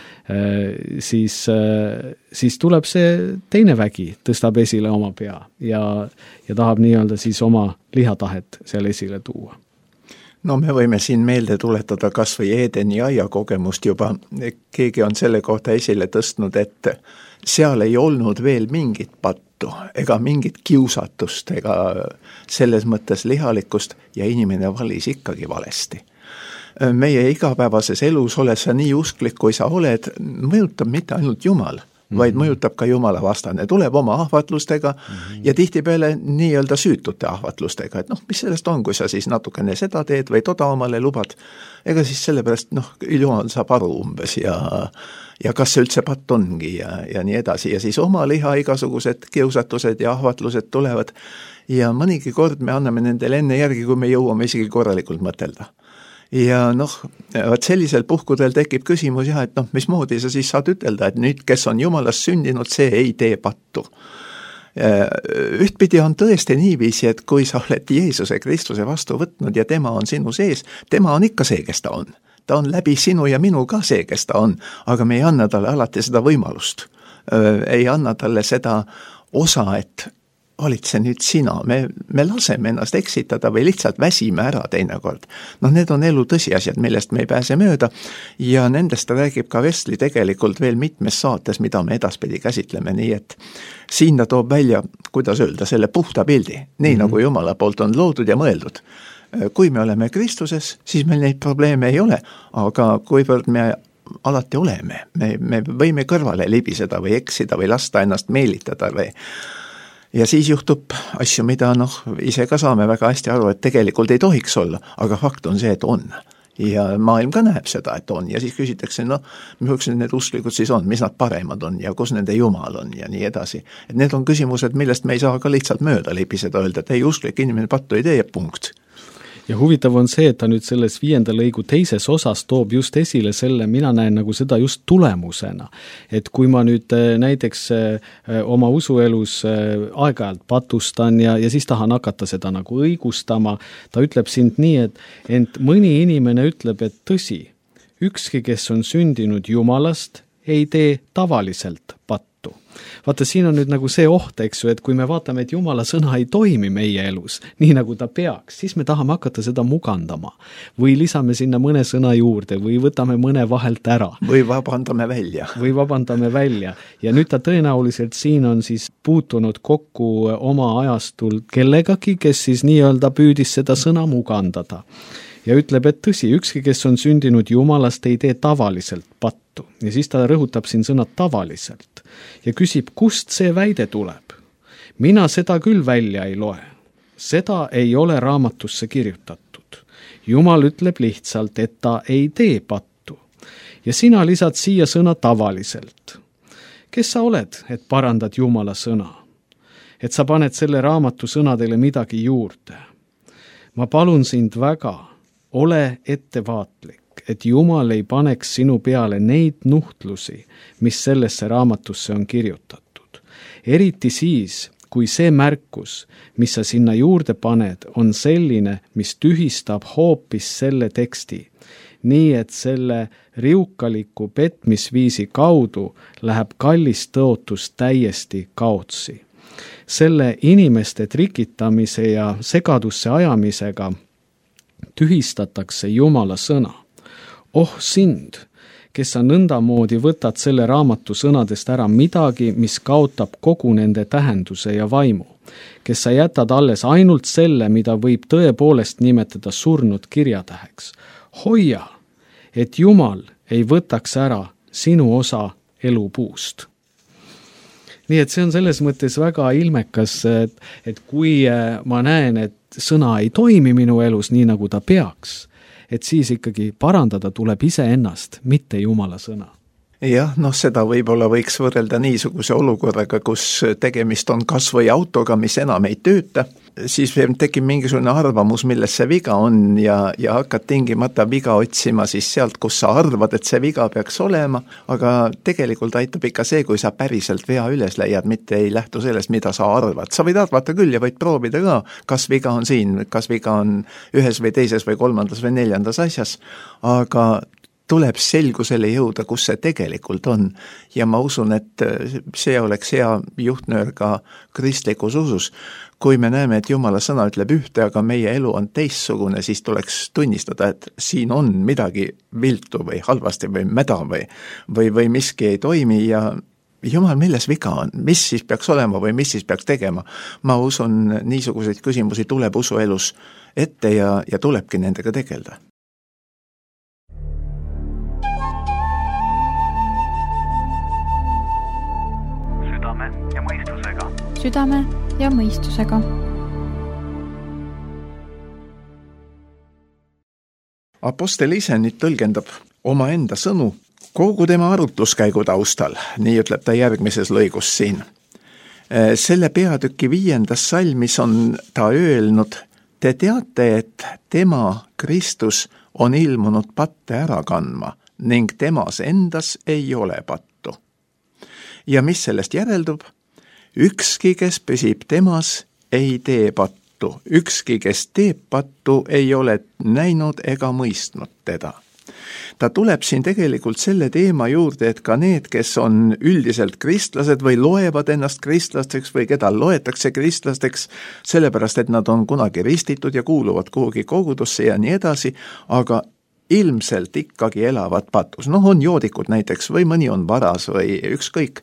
siis tuleb see teine vägi, tõstab esile oma pea ja tahab nii-öelda siis oma lihatahet seal esile tuua. No me võime siin meelde tuletada kas või Edeni aia kogemust juba. Keegi on selle kohta esile tõstnud, et seal ei olnud veel mingit pattu ega mingit kiusatust ega selles mõttes lihalikkust ja inimene valis ikkagi valesti. Meie igapäevases elus oled sa nii usklik, kui sa oled, mõjutab mitte ainult Jumal, vaid mõjutab ka Jumala vastane. Tuleb oma ahvatlustega ja tihtipeale nii-öelda süütute ahvatlustega, et mis sellest on, kui sa siis natukene seda teed või toda omale lubad. Ega siis sellepärast, Jumal saab aru umbes ja kas see üldse patt ongi ja nii edasi. Ja siis oma liha igasugused kiusatused ja ahvatlused tulevad ja mõnigi kord me anname nendele enne järgi, kui me jõuame isegi korralikult mõtelda. Ja vaat sellisel puhkudel tekib küsimus et mismoodi sa siis saad ütelda, et nüüd, kes on Jumalast sündinud, see ei tee pattu. Ühtpidi on tõesti niiviisi, et kui sa oled Jeesuse Kristuse vastu võtnud ja tema on sinu sees, tema on ikka see, kes ta on. Ta on läbi sinu ja minu ka see, kes ta on, aga me ei anna talle alati seda võimalust. Ei anna talle seda osa, et olid see nüüd sina, me laseme ennast eksitada või lihtsalt väsime ära teinekord. Need on elu tõsiasjad, millest me ei pääse mööda ja nendest räägib ka Vestli tegelikult veel mitmes saates, mida me edaspidi käsitleme, nii et siin ta toob välja, kuidas öelda, selle puhta pildi, nii nagu Jumala poolt on loodud ja mõeldud. Kui me oleme Kristuses, siis meil neid probleeme ei ole, aga kuivõrd me alati oleme, me võime kõrvale libiseda või eksida või lasta ennast meelitada ja siis juhtub asju, mida ise ka saame väga hästi aru, et tegelikult ei tohiks olla, aga fakt on see, et on. Ja maailm ka näeb seda, et on ja siis küsitakse, mis need usklikud siis on, mis nad paremad on ja kus nende Jumal on ja nii edasi. Et need on küsimused, millest me ei saa ka lihtsalt mööda libiseda, öelda, et ei usklik inimene pattu ei tee, punkt. Ja huvitav on see, et ta nüüd selles 5. lõigu teises osas toob just esile selle, mina näen nagu seda just tulemusena. Et kui ma nüüd näiteks oma usuelus aeg-ajalt patustan ja siis tahan hakata seda nagu õigustama, ta ütleb sind nii, et mõni inimene ütleb, et tõsi, ükski, kes on sündinud Jumalast, ei tee tavaliselt pattu. Vaata, siin on nüüd nagu see oht, eks ju, et kui me vaatame, et Jumala sõna ei toimi meie elus, nii nagu ta peaks, siis me tahame hakata seda mugandama. Või lisame sinna mõne sõna juurde või võtame mõne vahelt ära. Või vabandame välja. Ja nüüd ta tõenäoliselt siin on siis puutunud kokku oma ajastul kellegagi, kes siis nii-öelda püüdis seda sõna mugandada. Ja ütleb, et tõsi, ükski, kes on sündinud Jumalast, ei tee tavaliselt pattu. Ja siis ta rõhutab siin sõna tavaliselt ja küsib, kust see väide tuleb. mina seda küll välja ei loe. Seda ei ole raamatusse kirjutatud. Jumal ütleb lihtsalt, et ta ei tee pattu. Ja sina lisad siia sõna tavaliselt. Kes sa oled, et parandad Jumala sõna? Et sa paned selle raamatu sõnadele midagi juurde. Ma palun sind väga, ole ettevaatlik, et Jumal ei paneks sinu peale neid nuhtlusi, mis sellesse raamatusse on kirjutatud. Eriti siis, kui see märkus, mis sa sinna juurde paned, on selline, mis tühistab hoopis selle teksti, nii et selle riukaliku petmisviisi kaudu läheb kallis tõotus täiesti kaotsi. Selle inimeste trikitamise ja segadusse ajamisega tühistatakse Jumala sõna. Oh sind, kes sa nõndamoodi võtad selle raamatu sõnadest ära midagi, mis kaotab kogu nende tähenduse ja vaimu, kes sa jätad alles ainult selle, mida võib tõepoolest nimetada surnud kirjatäheks. Hoia, et Jumal ei võtaks ära sinu osa elupuust. Nii et see on selles mõttes väga ilmekas, et kui ma näen, et sõna ei toimi minu elus nii, nagu ta peaks, et siis ikkagi parandada tuleb iseennast, mitte Jumala sõna. Jah, seda võib-olla võiks võrrelda niisuguse olukorraga, kus tegemist on kas või autoga, mis enam ei tööta, siis tekib mingisugune arvamus, milles see viga on ja hakkad tingimata viga otsima siis sealt, kus sa arvad, et see viga peaks olema, aga tegelikult aitab ikka see, kui sa päriselt vea üles leiad, mitte ei lähtu sellest, mida sa arvad. Sa võid arvata küll ja võid proovida ka, kas viga on siin, kas viga on ühes või teises või kolmandas või neljandas asjas, aga tuleb selgusele jõuda, kus see tegelikult on. Ja ma usun, et see oleks hea juhtnöör ka kristlikus usus. Kui me näeme, et Jumala sõna ütleb ühte, aga meie elu on teissugune, siis tuleks tunnistada, et siin on midagi viltu või halvasti või mäda või miski ei toimi ja Jumal, milles viga on? Mis siis peaks olema või mis siis peaks tegema? Ma usun, niisuguseid küsimusi tuleb usuelus ette ja tulebki nendega tegelda. Südame ja mõistusega. Apostel ise nüüd tõlgendab omaenda sõnu kogu tema arutluskäigu taustal, nii ütleb ta järgmises lõigus siin. Selle peatüki 5. salmis on ta öelnud, te teate, et tema, Kristus, on ilmunud patte ära kandma ning temas endas ei ole pattu. Ja mis sellest järeldub? Ükski, kes püsib temas, ei tee pattu. Ükski, kes teeb pattu, ei ole näinud ega mõistnud teda. Ta tuleb siin tegelikult selle teema juurde, et ka need, kes on üldiselt kristlased või loevad ennast kristlasteks või keda loetakse kristlasteks, sellepärast, et nad on kunagi ristitud ja kuuluvad kuhugi kogudusse ja nii edasi, aga ilmselt ikkagi elavad patus. On joodikud näiteks või mõni on varas või ükskõik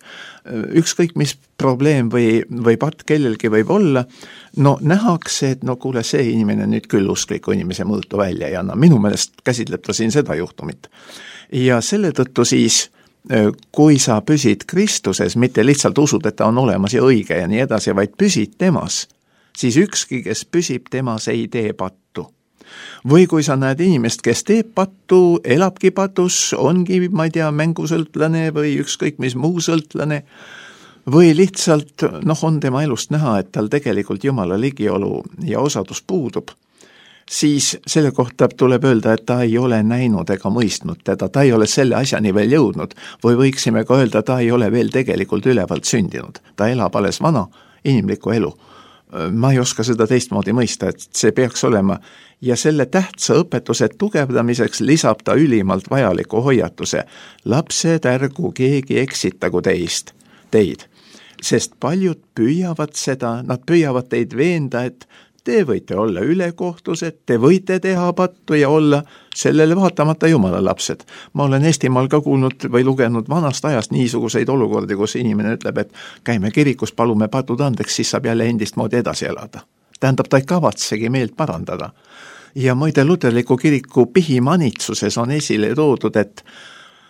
mis probleem või patt kellelgi võib olla, nähakse, et kuule, see inimene nüüd küll uskliku inimese mõõtu välja ei anna. Minu meelest käsitleb ta siin seda juhtumit. Ja selle tõttu siis, kui sa püsid Kristuses, mitte lihtsalt usud, et ta on olemas ja õige ja nii edasi, vaid püsid temas, siis ükski, kes püsib temas, ei tee pattu. Või kui sa näed inimest, kes teeb pattu, elabki patus, ongi, ma ei tea, mängusõltlane või ükskõik mis muu sõltlane, või lihtsalt, on tema elust näha, et tal tegelikult Jumala ligiolu ja osadus puudub, siis selle kohta tuleb öelda, et ta ei ole näinud ega mõistnud teda, ta ei ole selle asjani veel jõudnud, või võiksime ka öelda, ta ei ole veel tegelikult ülevalt sündinud, ta elab alles vana inimlikku elu. Ma ei oska seda teistmoodi mõista, et see peaks olema ja selle tähtsa õpetuse tugevdamiseks lisab ta ülimalt vajaliku hoiatuse. Lapsed, ärgu keegi eksitagu teid, sest paljud püüavad seda, nad püüavad teid veenda, et te võite olla ülekohtused, te võite teha pattu ja olla sellele vaatamata Jumala lapsed. Ma olen Eestimaal ka kuulnud või lugenud vanast ajast niisuguseid olukordi, kus inimene ütleb, et käime kirikus, palume patud andeks, siis saab jälle endist moodi edasi elada. Tähendab, ta ei kavatsegi meelt parandada. Ja muide luterliku kiriku pihimanitsuses on esile toodud,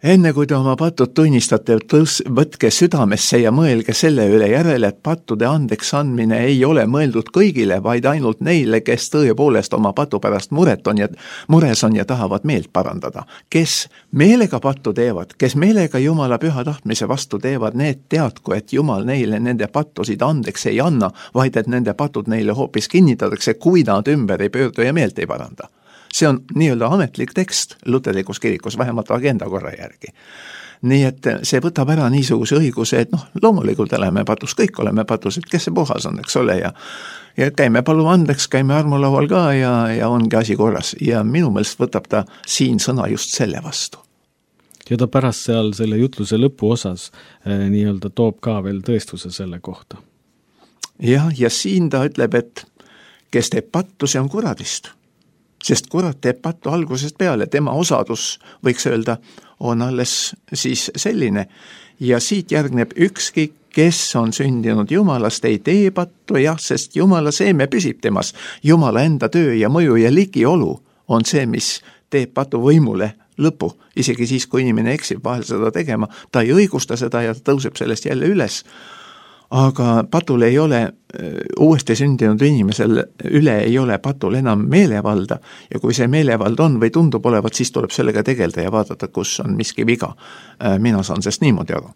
enne kui te oma patud tunnistate, võtke südamesse ja mõelge selle üle järele, et pattude andeks andmine ei ole mõeldud kõigile, vaid ainult neile, kes tõepoolest oma patu pärast mures on ja tahavad meelt parandada. Kes meelega pattu teevad, kes meelega Jumala püha tahtmise vastu teevad, need teadku, et Jumal neile nende pattusid andeks ei anna, vaid et nende patud neile hoopis kinnitatakse, kui nad ümber ei pöördu ja meelt ei paranda. See on nii-öelda ametlik tekst luterlikus kirikus, vähemalt agenda korra järgi. Nii et see võtab ära niisuguse õiguse, et loomulikult oleme patus, kõik oleme patus, et kes see puhas on, eks ole, ja käime palu andeks, käime armulaual ka ja ongi asi korras. Ja minu meelest võtab ta siin sõna just selle vastu. Ja ta pärast seal selle jutluse lõpu osas nii-öelda toob ka veel tõestuse selle kohta. Ja siin ta ütleb, et kes teeb pattu, see on kuradist. Sest kurat teeb pattu algusest peale, tema osadus, võiks öelda, on alles siis selline. Ja siit järgneb ükski, kes on sündinud Jumalast, ei tee pattu, sest Jumala seeme püsib temas. Jumala enda töö ja mõju ja ligiolu on see, mis teeb patu võimule lõpu. Isegi siis, kui inimene eksib vahel seda tegema, ta ei õigusta seda ja ta tõuseb sellest jälle üles. Aga patul ei ole, uuesti sündinud inimesel üle ei ole patul enam meelevalda ja kui see meelevald on või tundub olevat, siis tuleb sellega tegelda ja vaadata, kus on miski viga. Mina saan sest niimoodi aru.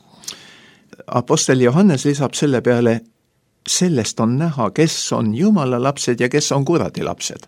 Apostel Johannes lisab selle peale, sellest on näha, kes on Jumala lapsed ja kes on kuradi lapsed.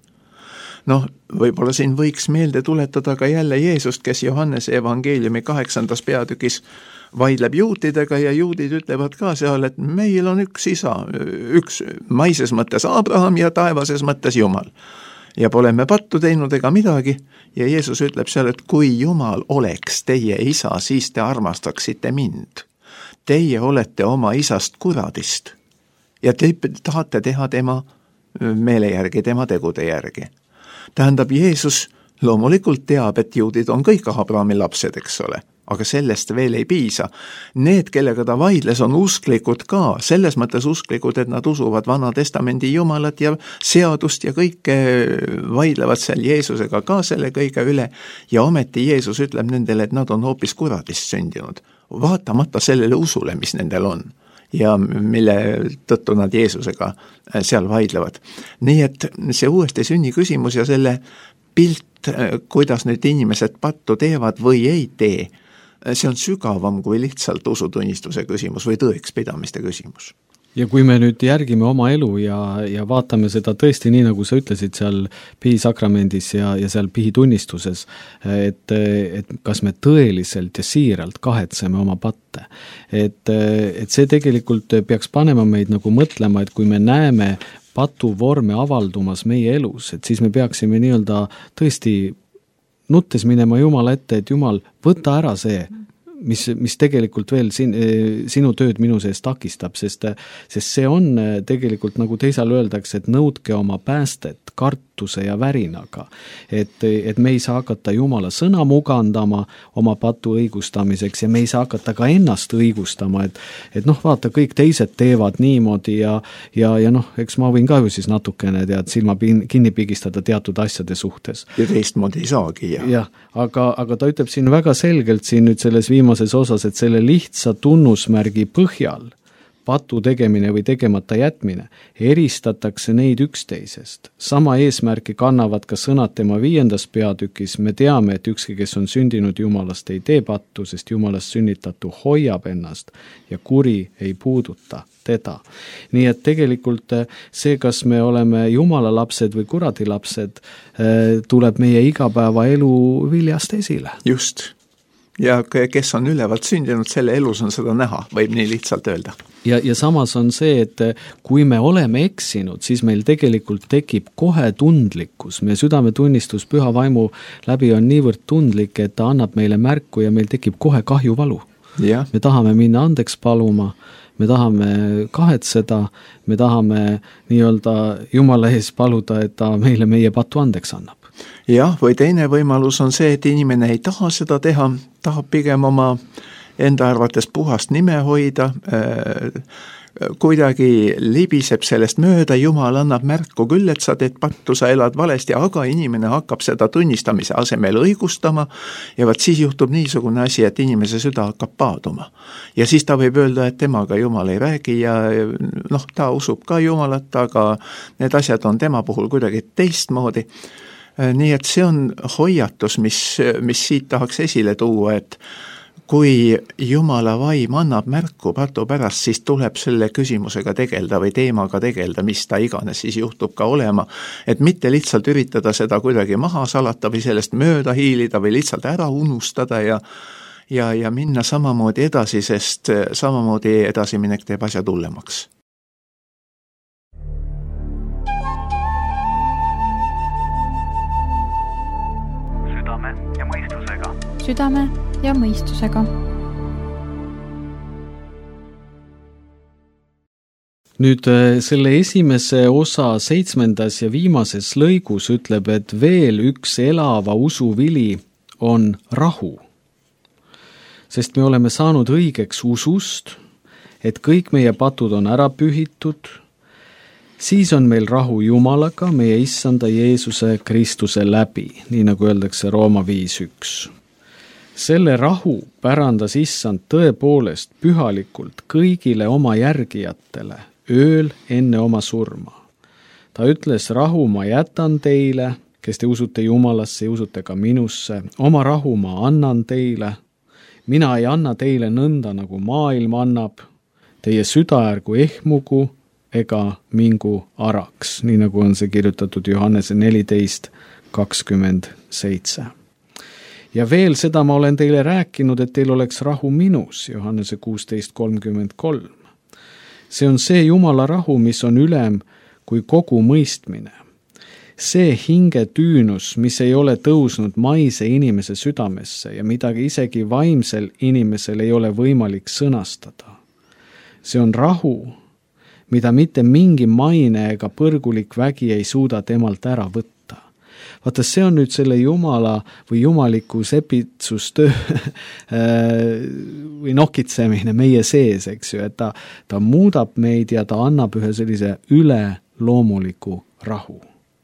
Võib-olla siin võiks meelde tuletada ka jälle Jeesust, kes Johannese evangeeliumi 8. peatükis vaidleb juutidega ja juudid ütlevad ka seal, et meil on üks isa, üks maises mõttes Abraham ja taevases mõttes Jumal. Ja pole me pattu teinud ega midagi ja Jeesus ütleb seal, et kui Jumal oleks teie isa, siis te armastaksite mind. Teie olete oma isast kuradist ja te tahate teha tema meele järgi, tema tegude järgi. Tähendab, Jeesus loomulikult teab, et juudid on kõik Abrahami lapsed, eks ole. Aga sellest veel ei piisa. Need, kellega ta vaidles, on usklikud ka, selles mõttes usklikud, et nad usuvad Vana Testamendi Jumalat ja seadust ja kõike vaidlevad seal Jeesusega ka selle kõige üle ja ometi Jeesus ütleb nendele, et nad on hoopis kuradist sündinud, vaatamata sellele usule, mis nendel on ja mille tõttu nad Jeesusega seal vaidlevad. Nii et see uuesti sünni küsimus ja selle pilt, kuidas nüüd inimesed pattu teevad või ei tee, see on sügavam kui lihtsalt usutunnistuse küsimus või tõekspidamiste küsimus. Ja kui me nüüd järgime oma elu ja vaatame seda tõesti nii, nagu sa ütlesid seal pihisakramendis ja seal pihitunnistuses, et kas me tõeliselt ja siiralt kahetseme oma patte. Et see tegelikult peaks panema meid nagu mõtlema, et kui me näeme patuvorme avaldumas meie elus, et siis me peaksime nii-öelda tõesti nuttes minema Jumala ette, et Jumal, võta ära see, mis tegelikult veel sinu tööd minu sees takistab, sest see on tegelikult, nagu teisal öeldakse, et nõudke oma päästet kartuse ja värinaga. Et me ei saa hakata Jumala sõna mugandama oma patu õigustamiseks ja me ei saa hakata ka ennast õigustama, et vaata, kõik teised teevad niimoodi ja eks ma võin ka ju siis natukene silma kinni pigistada teatud asjade suhtes. Ja teistmoodi ei saagi. Jah, aga ta ütleb siin väga selgelt siin nüüd selles viimases osas, et selle lihtsa tunnusmärgi põhjal patu tegemine või tegemata jätmine, eristatakse neid üksteisest. Sama eesmärki kannavad ka sõnad tema 5. peatükis. Me teame, et ükski, kes on sündinud Jumalast, ei tee pattu, sest Jumalast sünnitatu hoiab ennast ja kuri ei puuduta teda. Nii et tegelikult see, kas me oleme Jumala lapsed või kuradi lapsed, tuleb meie igapäevaelu viljast esile. Just. Ja kes on ülevalt sündinud, selle elus on seda näha, võib nii lihtsalt öelda. Ja samas on see, et kui me oleme eksinud, siis meil tegelikult tekib kohe tundlikkus. Meie südametunnistus püha vaimu läbi on niivõrd tundlik, et ta annab meile märku ja meil tekib kohe kahjuvalu. Ja. Me tahame minna andeks paluma, me tahame kahetseda, me tahame nii-öelda Jumala ees paluda, et ta meile meie patu andeks annab. Jah, või teine võimalus on see, et inimene ei taha seda teha, tahab pigem oma enda arvates puhast nime hoida, kuidagi libiseb sellest mööda, Jumal annab märku küll, et sa teed pattu, sa elad valesti, aga inimene hakkab seda tunnistamise asemel õigustama ja vaat siis juhtub niisugune asi, et inimese süda hakkab paaduma. Ja siis ta võib öelda, et temaga Jumal ei räägi ja ta usub ka Jumalat, aga need asjad on tema puhul kuidagi teistmoodi. Nii et see on hoiatus, mis siit tahaks esile tuua, et kui Jumala vaim annab märku patu pärast, siis tuleb selle küsimusega tegelda või teemaga tegelda, mis ta iganes siis juhtub ka olema, et mitte lihtsalt üritada seda kuidagi maha salata või sellest mööda hiilida või lihtsalt ära unustada ja minna samamoodi edasi, sest samamoodi edasiminek teeb asjad hullemaks. Südame ja mõistusega. Südame ja mõistusega. Nüüd selle esimese osa 7. ja viimases lõigus ütleb, et veel üks elava usuvili on rahu. Sest me oleme saanud õigeks usust, et kõik meie patud on ära pühitud, siis on meil rahu Jumalaga, meie issanda Jeesuse Kristuse läbi, nii nagu öeldakse Rooma 5.1. Selle rahu pärandas issand tõepoolest pühalikult kõigile oma järgijatele ööl enne oma surma. Ta ütles, rahu ma jätan teile, kes te usute Jumalasse ja usute ka minusse, oma rahu ma annan teile, mina ei anna teile nõnda, nagu maailm annab, teie süda ärgu ehmugu ega mingu araks, nii nagu on see kirjutatud Johannese 14.27. Ja veel seda ma olen teile rääkinud, et teil oleks rahu minus, Johannese 16.33. See on see Jumala rahu, mis on ülem kui kogu mõistmine. See hingetüünus, mis ei ole tõusnud maise inimese südamesse ja midagi isegi vaimsel inimesel ei ole võimalik sõnastada. See on rahu, mida mitte mingi maine ega põrgulik vägi ei suuda temalt ära võtta. Vaata, see on nüüd selle Jumala või jumaliku sepitsustöö või nokitsemine meie sees, eks ju, et ta muudab meid ja ta annab ühe sellise üleloomuliku rahu.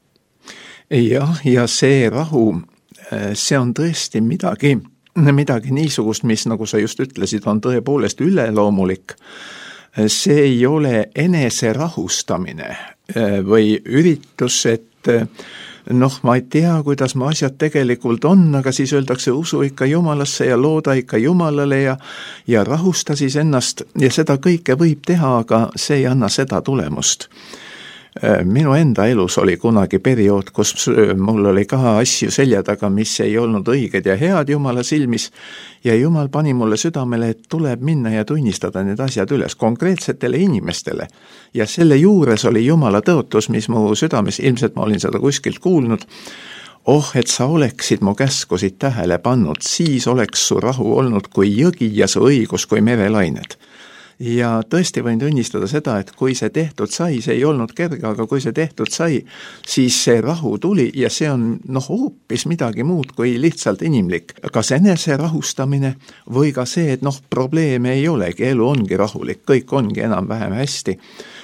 Jah, ja see rahu, see on tõesti midagi niisugust, mis, nagu sa just ütlesid, on tõepoolest üleloomulik. See ei ole enese rahustamine või üritus, et ma ei tea, kuidas mu asjad tegelikult on, aga siis öeldakse, usu ikka Jumalasse ja looda ikka Jumalale ja rahusta siis ennast ja seda kõike võib teha, aga see ei anna seda tulemust. Minu enda elus oli kunagi periood, kus mul oli ka asju selja taga, mis ei olnud õiged ja head Jumala silmis ja Jumal pani mulle südamele, et tuleb minna ja tunnistada need asjad üles konkreetsetele inimestele ja selle juures oli Jumala tõotus, mis mu südames, ilmselt ma olin seda kuskilt kuulnud, et sa oleksid mu käskusid tähele pannud, siis oleks su rahu olnud kui jõgi ja su õigus kui merelained. Ja tõesti võin tunnistada seda, et kui see tehtud sai, see ei olnud kerge, aga kui see tehtud sai, siis see rahu tuli ja see on hoopis midagi muud kui lihtsalt inimlik. Kas enese rahustamine või ka see, et probleeme ei olegi, elu ongi rahulik, kõik ongi enam-vähem hästi.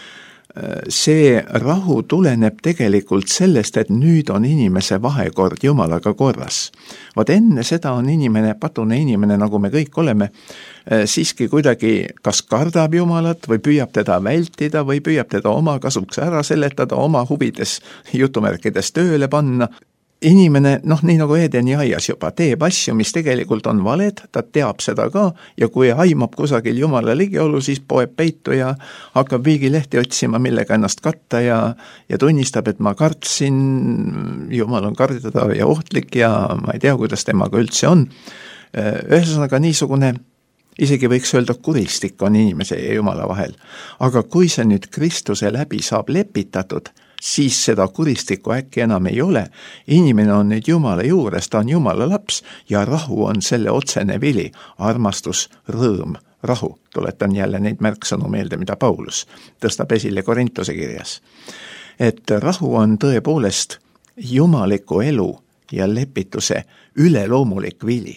See rahu tuleneb tegelikult sellest, et nüüd on inimese vahekord Jumalaga korras. Vaat enne seda on inimene, patune inimene, nagu me kõik oleme, siiski kuidagi kas kardab Jumalat või püüab teda vältida või püüab teda oma kasuks ära seletada, oma huvides jutumärkides tööle panna. Inimene, nii nagu Edeni aias juba, teeb asju, mis tegelikult on valed, ta teab seda ka ja kui aimab kusagil Jumala ligiolu, siis poeb peitu ja hakkab viigilehti otsima, millega ennast katta ja tunnistab, et ma kartsin, Jumal on karditav ja ohtlik ja ma ei tea, kuidas temaga üldse on. Ühesõnaga niisugune, isegi võiks öelda, kuristik on inimese ja Jumala vahel. Aga kui see nüüd Kristuse läbi saab lepitatud, siis seda kuristikku äkki enam ei ole. Inimene on nüüd Jumala juures, ta on Jumala laps ja rahu on selle otsene vili, armastus, rõõm, rahu. Tuletan jälle neid märksõnu meelde, mida Paulus tõstab esile Korintuse kirjas. Et rahu on tõepoolest jumaliku elu ja lepituse üleloomulik vili.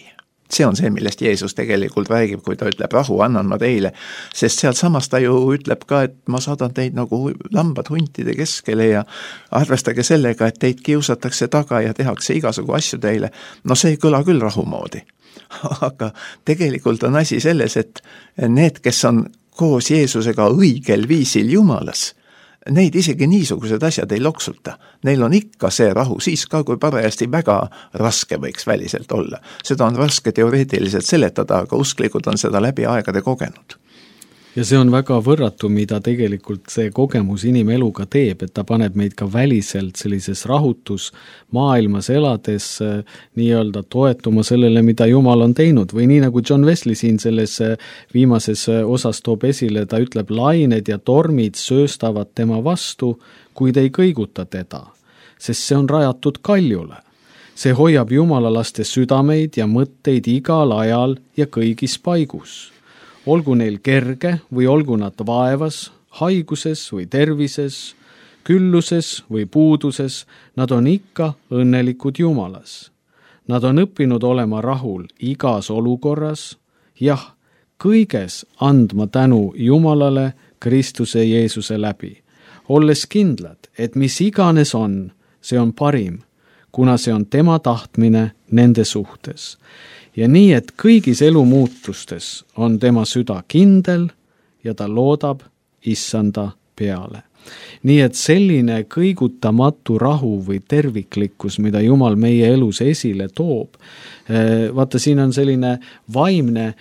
See on see, millest Jeesus tegelikult räägib, kui ta ütleb, rahu annan ma teile, sest sealt samas ta ju ütleb ka, et ma saadan teid nagu lambad huntide keskele ja arvestage sellega, et teid kiusatakse taga ja tehakse igasugu asju teile. No see ei kõla küll rahumoodi. Aga tegelikult on asi selles, et need, kes on koos Jeesusega õigel viisil Jumalas, neid isegi niisugused asjad ei loksuta. Neil on ikka see rahu, siis ka kui parajasti väga raske võiks väliselt olla. Seda on raske teoreetiliselt seletada, aga usklikud on seda läbi aegade kogenud. Ja see on väga võrratu, mida tegelikult see kogemus inimeluga teeb, et ta paneb meid ka väliselt sellises rahutus maailmas elades nii-öelda toetuma sellele, mida Jumal on teinud. Või nii nagu John Wesley siin selles viimases osas toob esile, ta ütleb, lained ja tormid sööstavad tema vastu, kuid ei kõiguta teda, sest see on rajatud kaljule. See hoiab Jumala laste südameid ja mõtteid igal ajal ja kõigis paigus. Olgu neil kerge või olgu nad vaevas, haiguses või tervises, külluses või puuduses, nad on ikka õnnelikud Jumalas. Nad on õppinud olema rahul igas olukorras, jah, kõiges andma tänu Jumalale Kristuse Jeesuse läbi, olles kindlad, et mis iganes on, see on parim, kuna see on tema tahtmine nende suhtes. Ja nii, et kõigis elumuutustes on tema süda kindel ja ta loodab issanda peale. Nii, et selline kõigutamatu rahu või terviklikkus, mida Jumal meie elus esile toob, vaata, siin on selline vaimne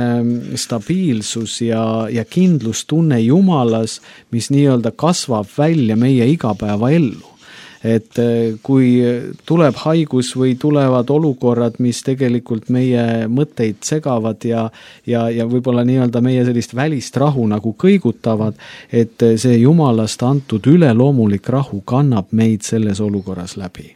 stabiilsus ja kindlustunne Jumalas, mis nii-öelda kasvab välja meie igapäeva ellu. Et kui tuleb haigus või tulevad olukorrad, mis tegelikult meie mõtteid segavad ja võib-olla nii-öelda meie sellist välist rahu nagu kõigutavad, et see Jumalast antud üleloomulik rahu kannab meid selles olukorras läbi.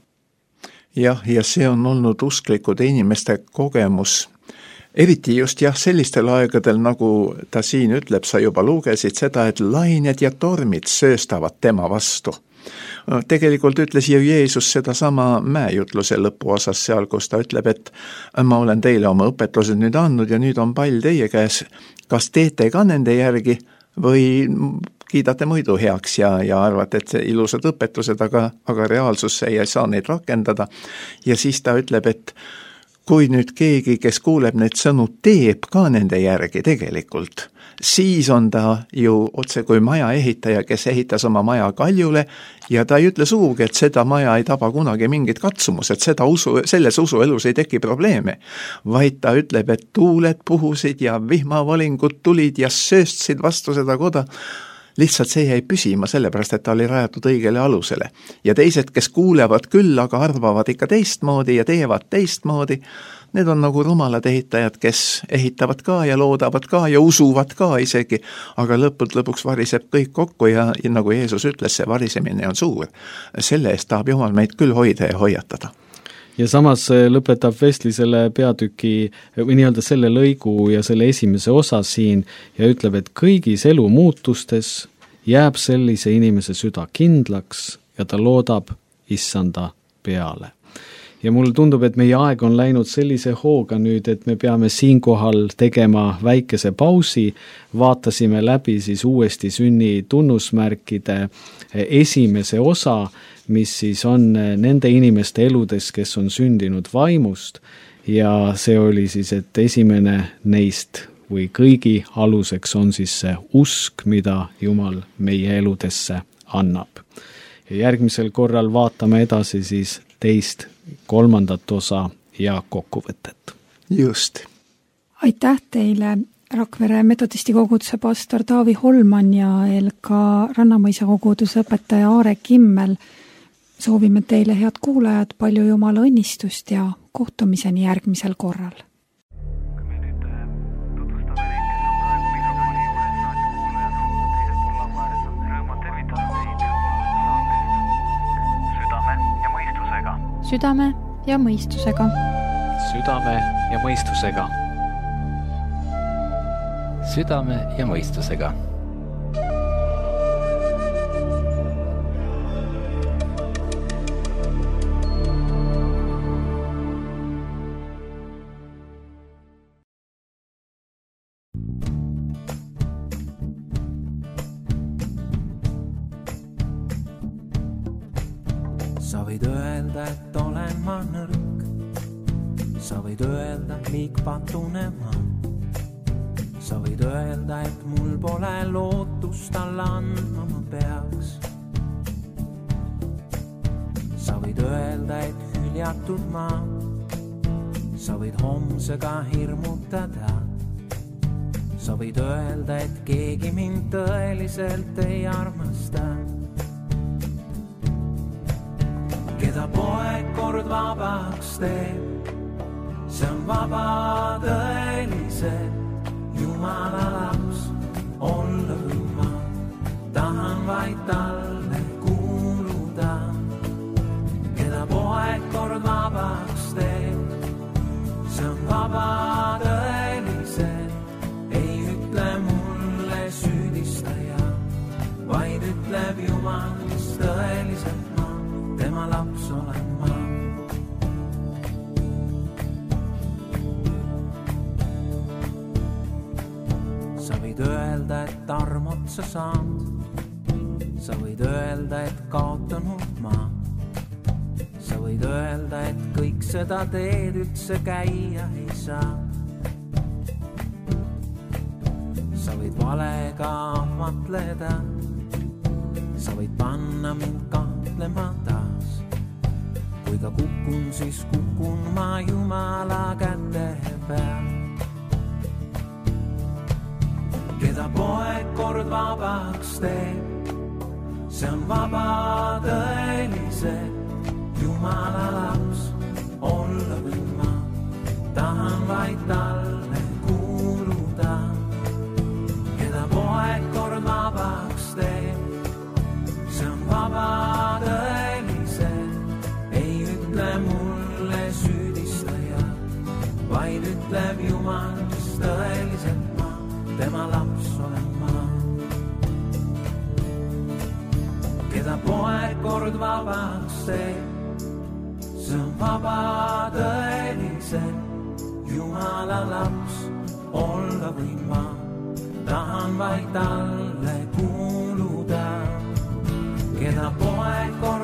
Ja see on olnud usklikude inimeste kogemus. Eriti just sellistel aegadel, nagu ta siin ütleb, sa juba lugesid seda, et lained ja tormid sööstavad tema vastu. Tegelikult ütles ju Jeesus seda sama mäejutluse lõpuosas seal, kus ta ütleb, et ma olen teile oma õpetused nüüd andnud ja nüüd on pall teie käes. Kas teete ka nende järgi või kiidate muidu heaks ja arvate, et ilusad õpetused, aga reaalsusse ei saa neid rakendada. Ja siis ta ütleb, et kui nüüd keegi, kes kuuleb neid sõnu, teeb ka nende järgi tegelikult, siis on ta ju otse kui maja ehitaja, kes ehitas oma maja kaljule ja ta ei ütle suugi, et seda maja ei taba kunagi mingit katsumus, et selles usuelus ei teki probleeme, vaid ta ütleb, et tuuled puhusid ja vihmavalingud tulid ja sööstsid vastu seda koda. Lihtsalt see jäi püsima sellepärast, et ta oli rajatud õigele alusele. Ja teised, kes kuulevad küll, aga arvavad ikka teistmoodi ja teevad teistmoodi, need on nagu rumalad ehitajad, kes ehitavad ka ja loodavad ka ja usuvad ka isegi, aga lõpuks variseb kõik kokku ja nagu Jeesus ütles, see varisemine on suur. Selle eest tahab Jumal meid küll hoida ja hoiatada. Ja samas lõpetab Wesley selle peatüki või nii-öelda selle lõigu ja selle esimese osa siin ja ütleb, et kõigis elu muutustes jääb sellise inimese süda kindlaks ja ta loodab issanda peale. Ja mulle tundub, et meie aeg on läinud sellise hooga nüüd, et me peame siinkohal tegema väikese pausi, vaatasime läbi siis uuesti sünni tunnusmärkide esimese osa, mis siis on nende inimeste eludes, kes on sündinud vaimust ja see oli siis, et esimene neist või kõigi aluseks on siis see usk, mida Jumal meie eludesse annab. Ja järgmisel korral vaatame edasi siis teist, kolmandat osa ja kokkuvõtet. Just. Aitäh teile, Rakvere metodisti koguduse pastor Taavi Holman ja ka Rannamõisa koguduse õpetaja Aare Kimmel. Soovime teile, head kuulajad, palju Jumala õnnistust ja kohtumiseni järgmisel korral. Me nüüd tutvustame neid, kes on praegu mikrofoni juures, raadiokuulajad on teisel pool lauääres, on rõõmad tervitada teid saatest Südame ja mõistusega. Südame ja mõistusega. Südame ja mõistusega. Südame ja mõistusega. sa võid öelda, et olen ma nõrk, sa võid öelda, liigpatune ma. Sa võid öelda, et mul pole lootust, alla andma ma peaks. Sa võid öelda, et hüljatud ma. Sa võid homsega hirmutada. Sa võid öelda, et keegi mind tõeliselt ei armasta. Keda poeg kord vabaks teeb, see on vaba tõeliselt. Jumala laps olla võin ma, tahan vaid talle kuuluda. Keda poeg kord vabaks teeb, see on vaba tõeliselt. Ei ütle mulle süüdistaja, vaid ütleb Jumal, kes tõeliselt ma, tema laps olen ma. Sa võid öelda, et armot sa saanud. Sa võid öelda, et kaotanud ma. Sa võid öelda, et kõik seda teed üldse käia ei saa. Sa võid valega ahmatleda. Sa võid panna mind kahtlema taas. Kui ka kukun, siis kukun ma Jumala käte peal. Keda poeg kord vabaks teeb, see on vaba tõeliselt. Jumala laps olla võin ma, tahan vaid talle kuuluda. Keda poeg kord vabaks teeb, see on vaba tõeliselt. Ei ütle mulle süüdistaja, vaid ütleb Jumal, kes tõeliselt ma, tema laps olen ma. Keda poeg kord vabaks teeb, see on vaba tõeliselt. Jumala laps olla võin ma, tahan vaid talle kuuluda. Keda poeg kord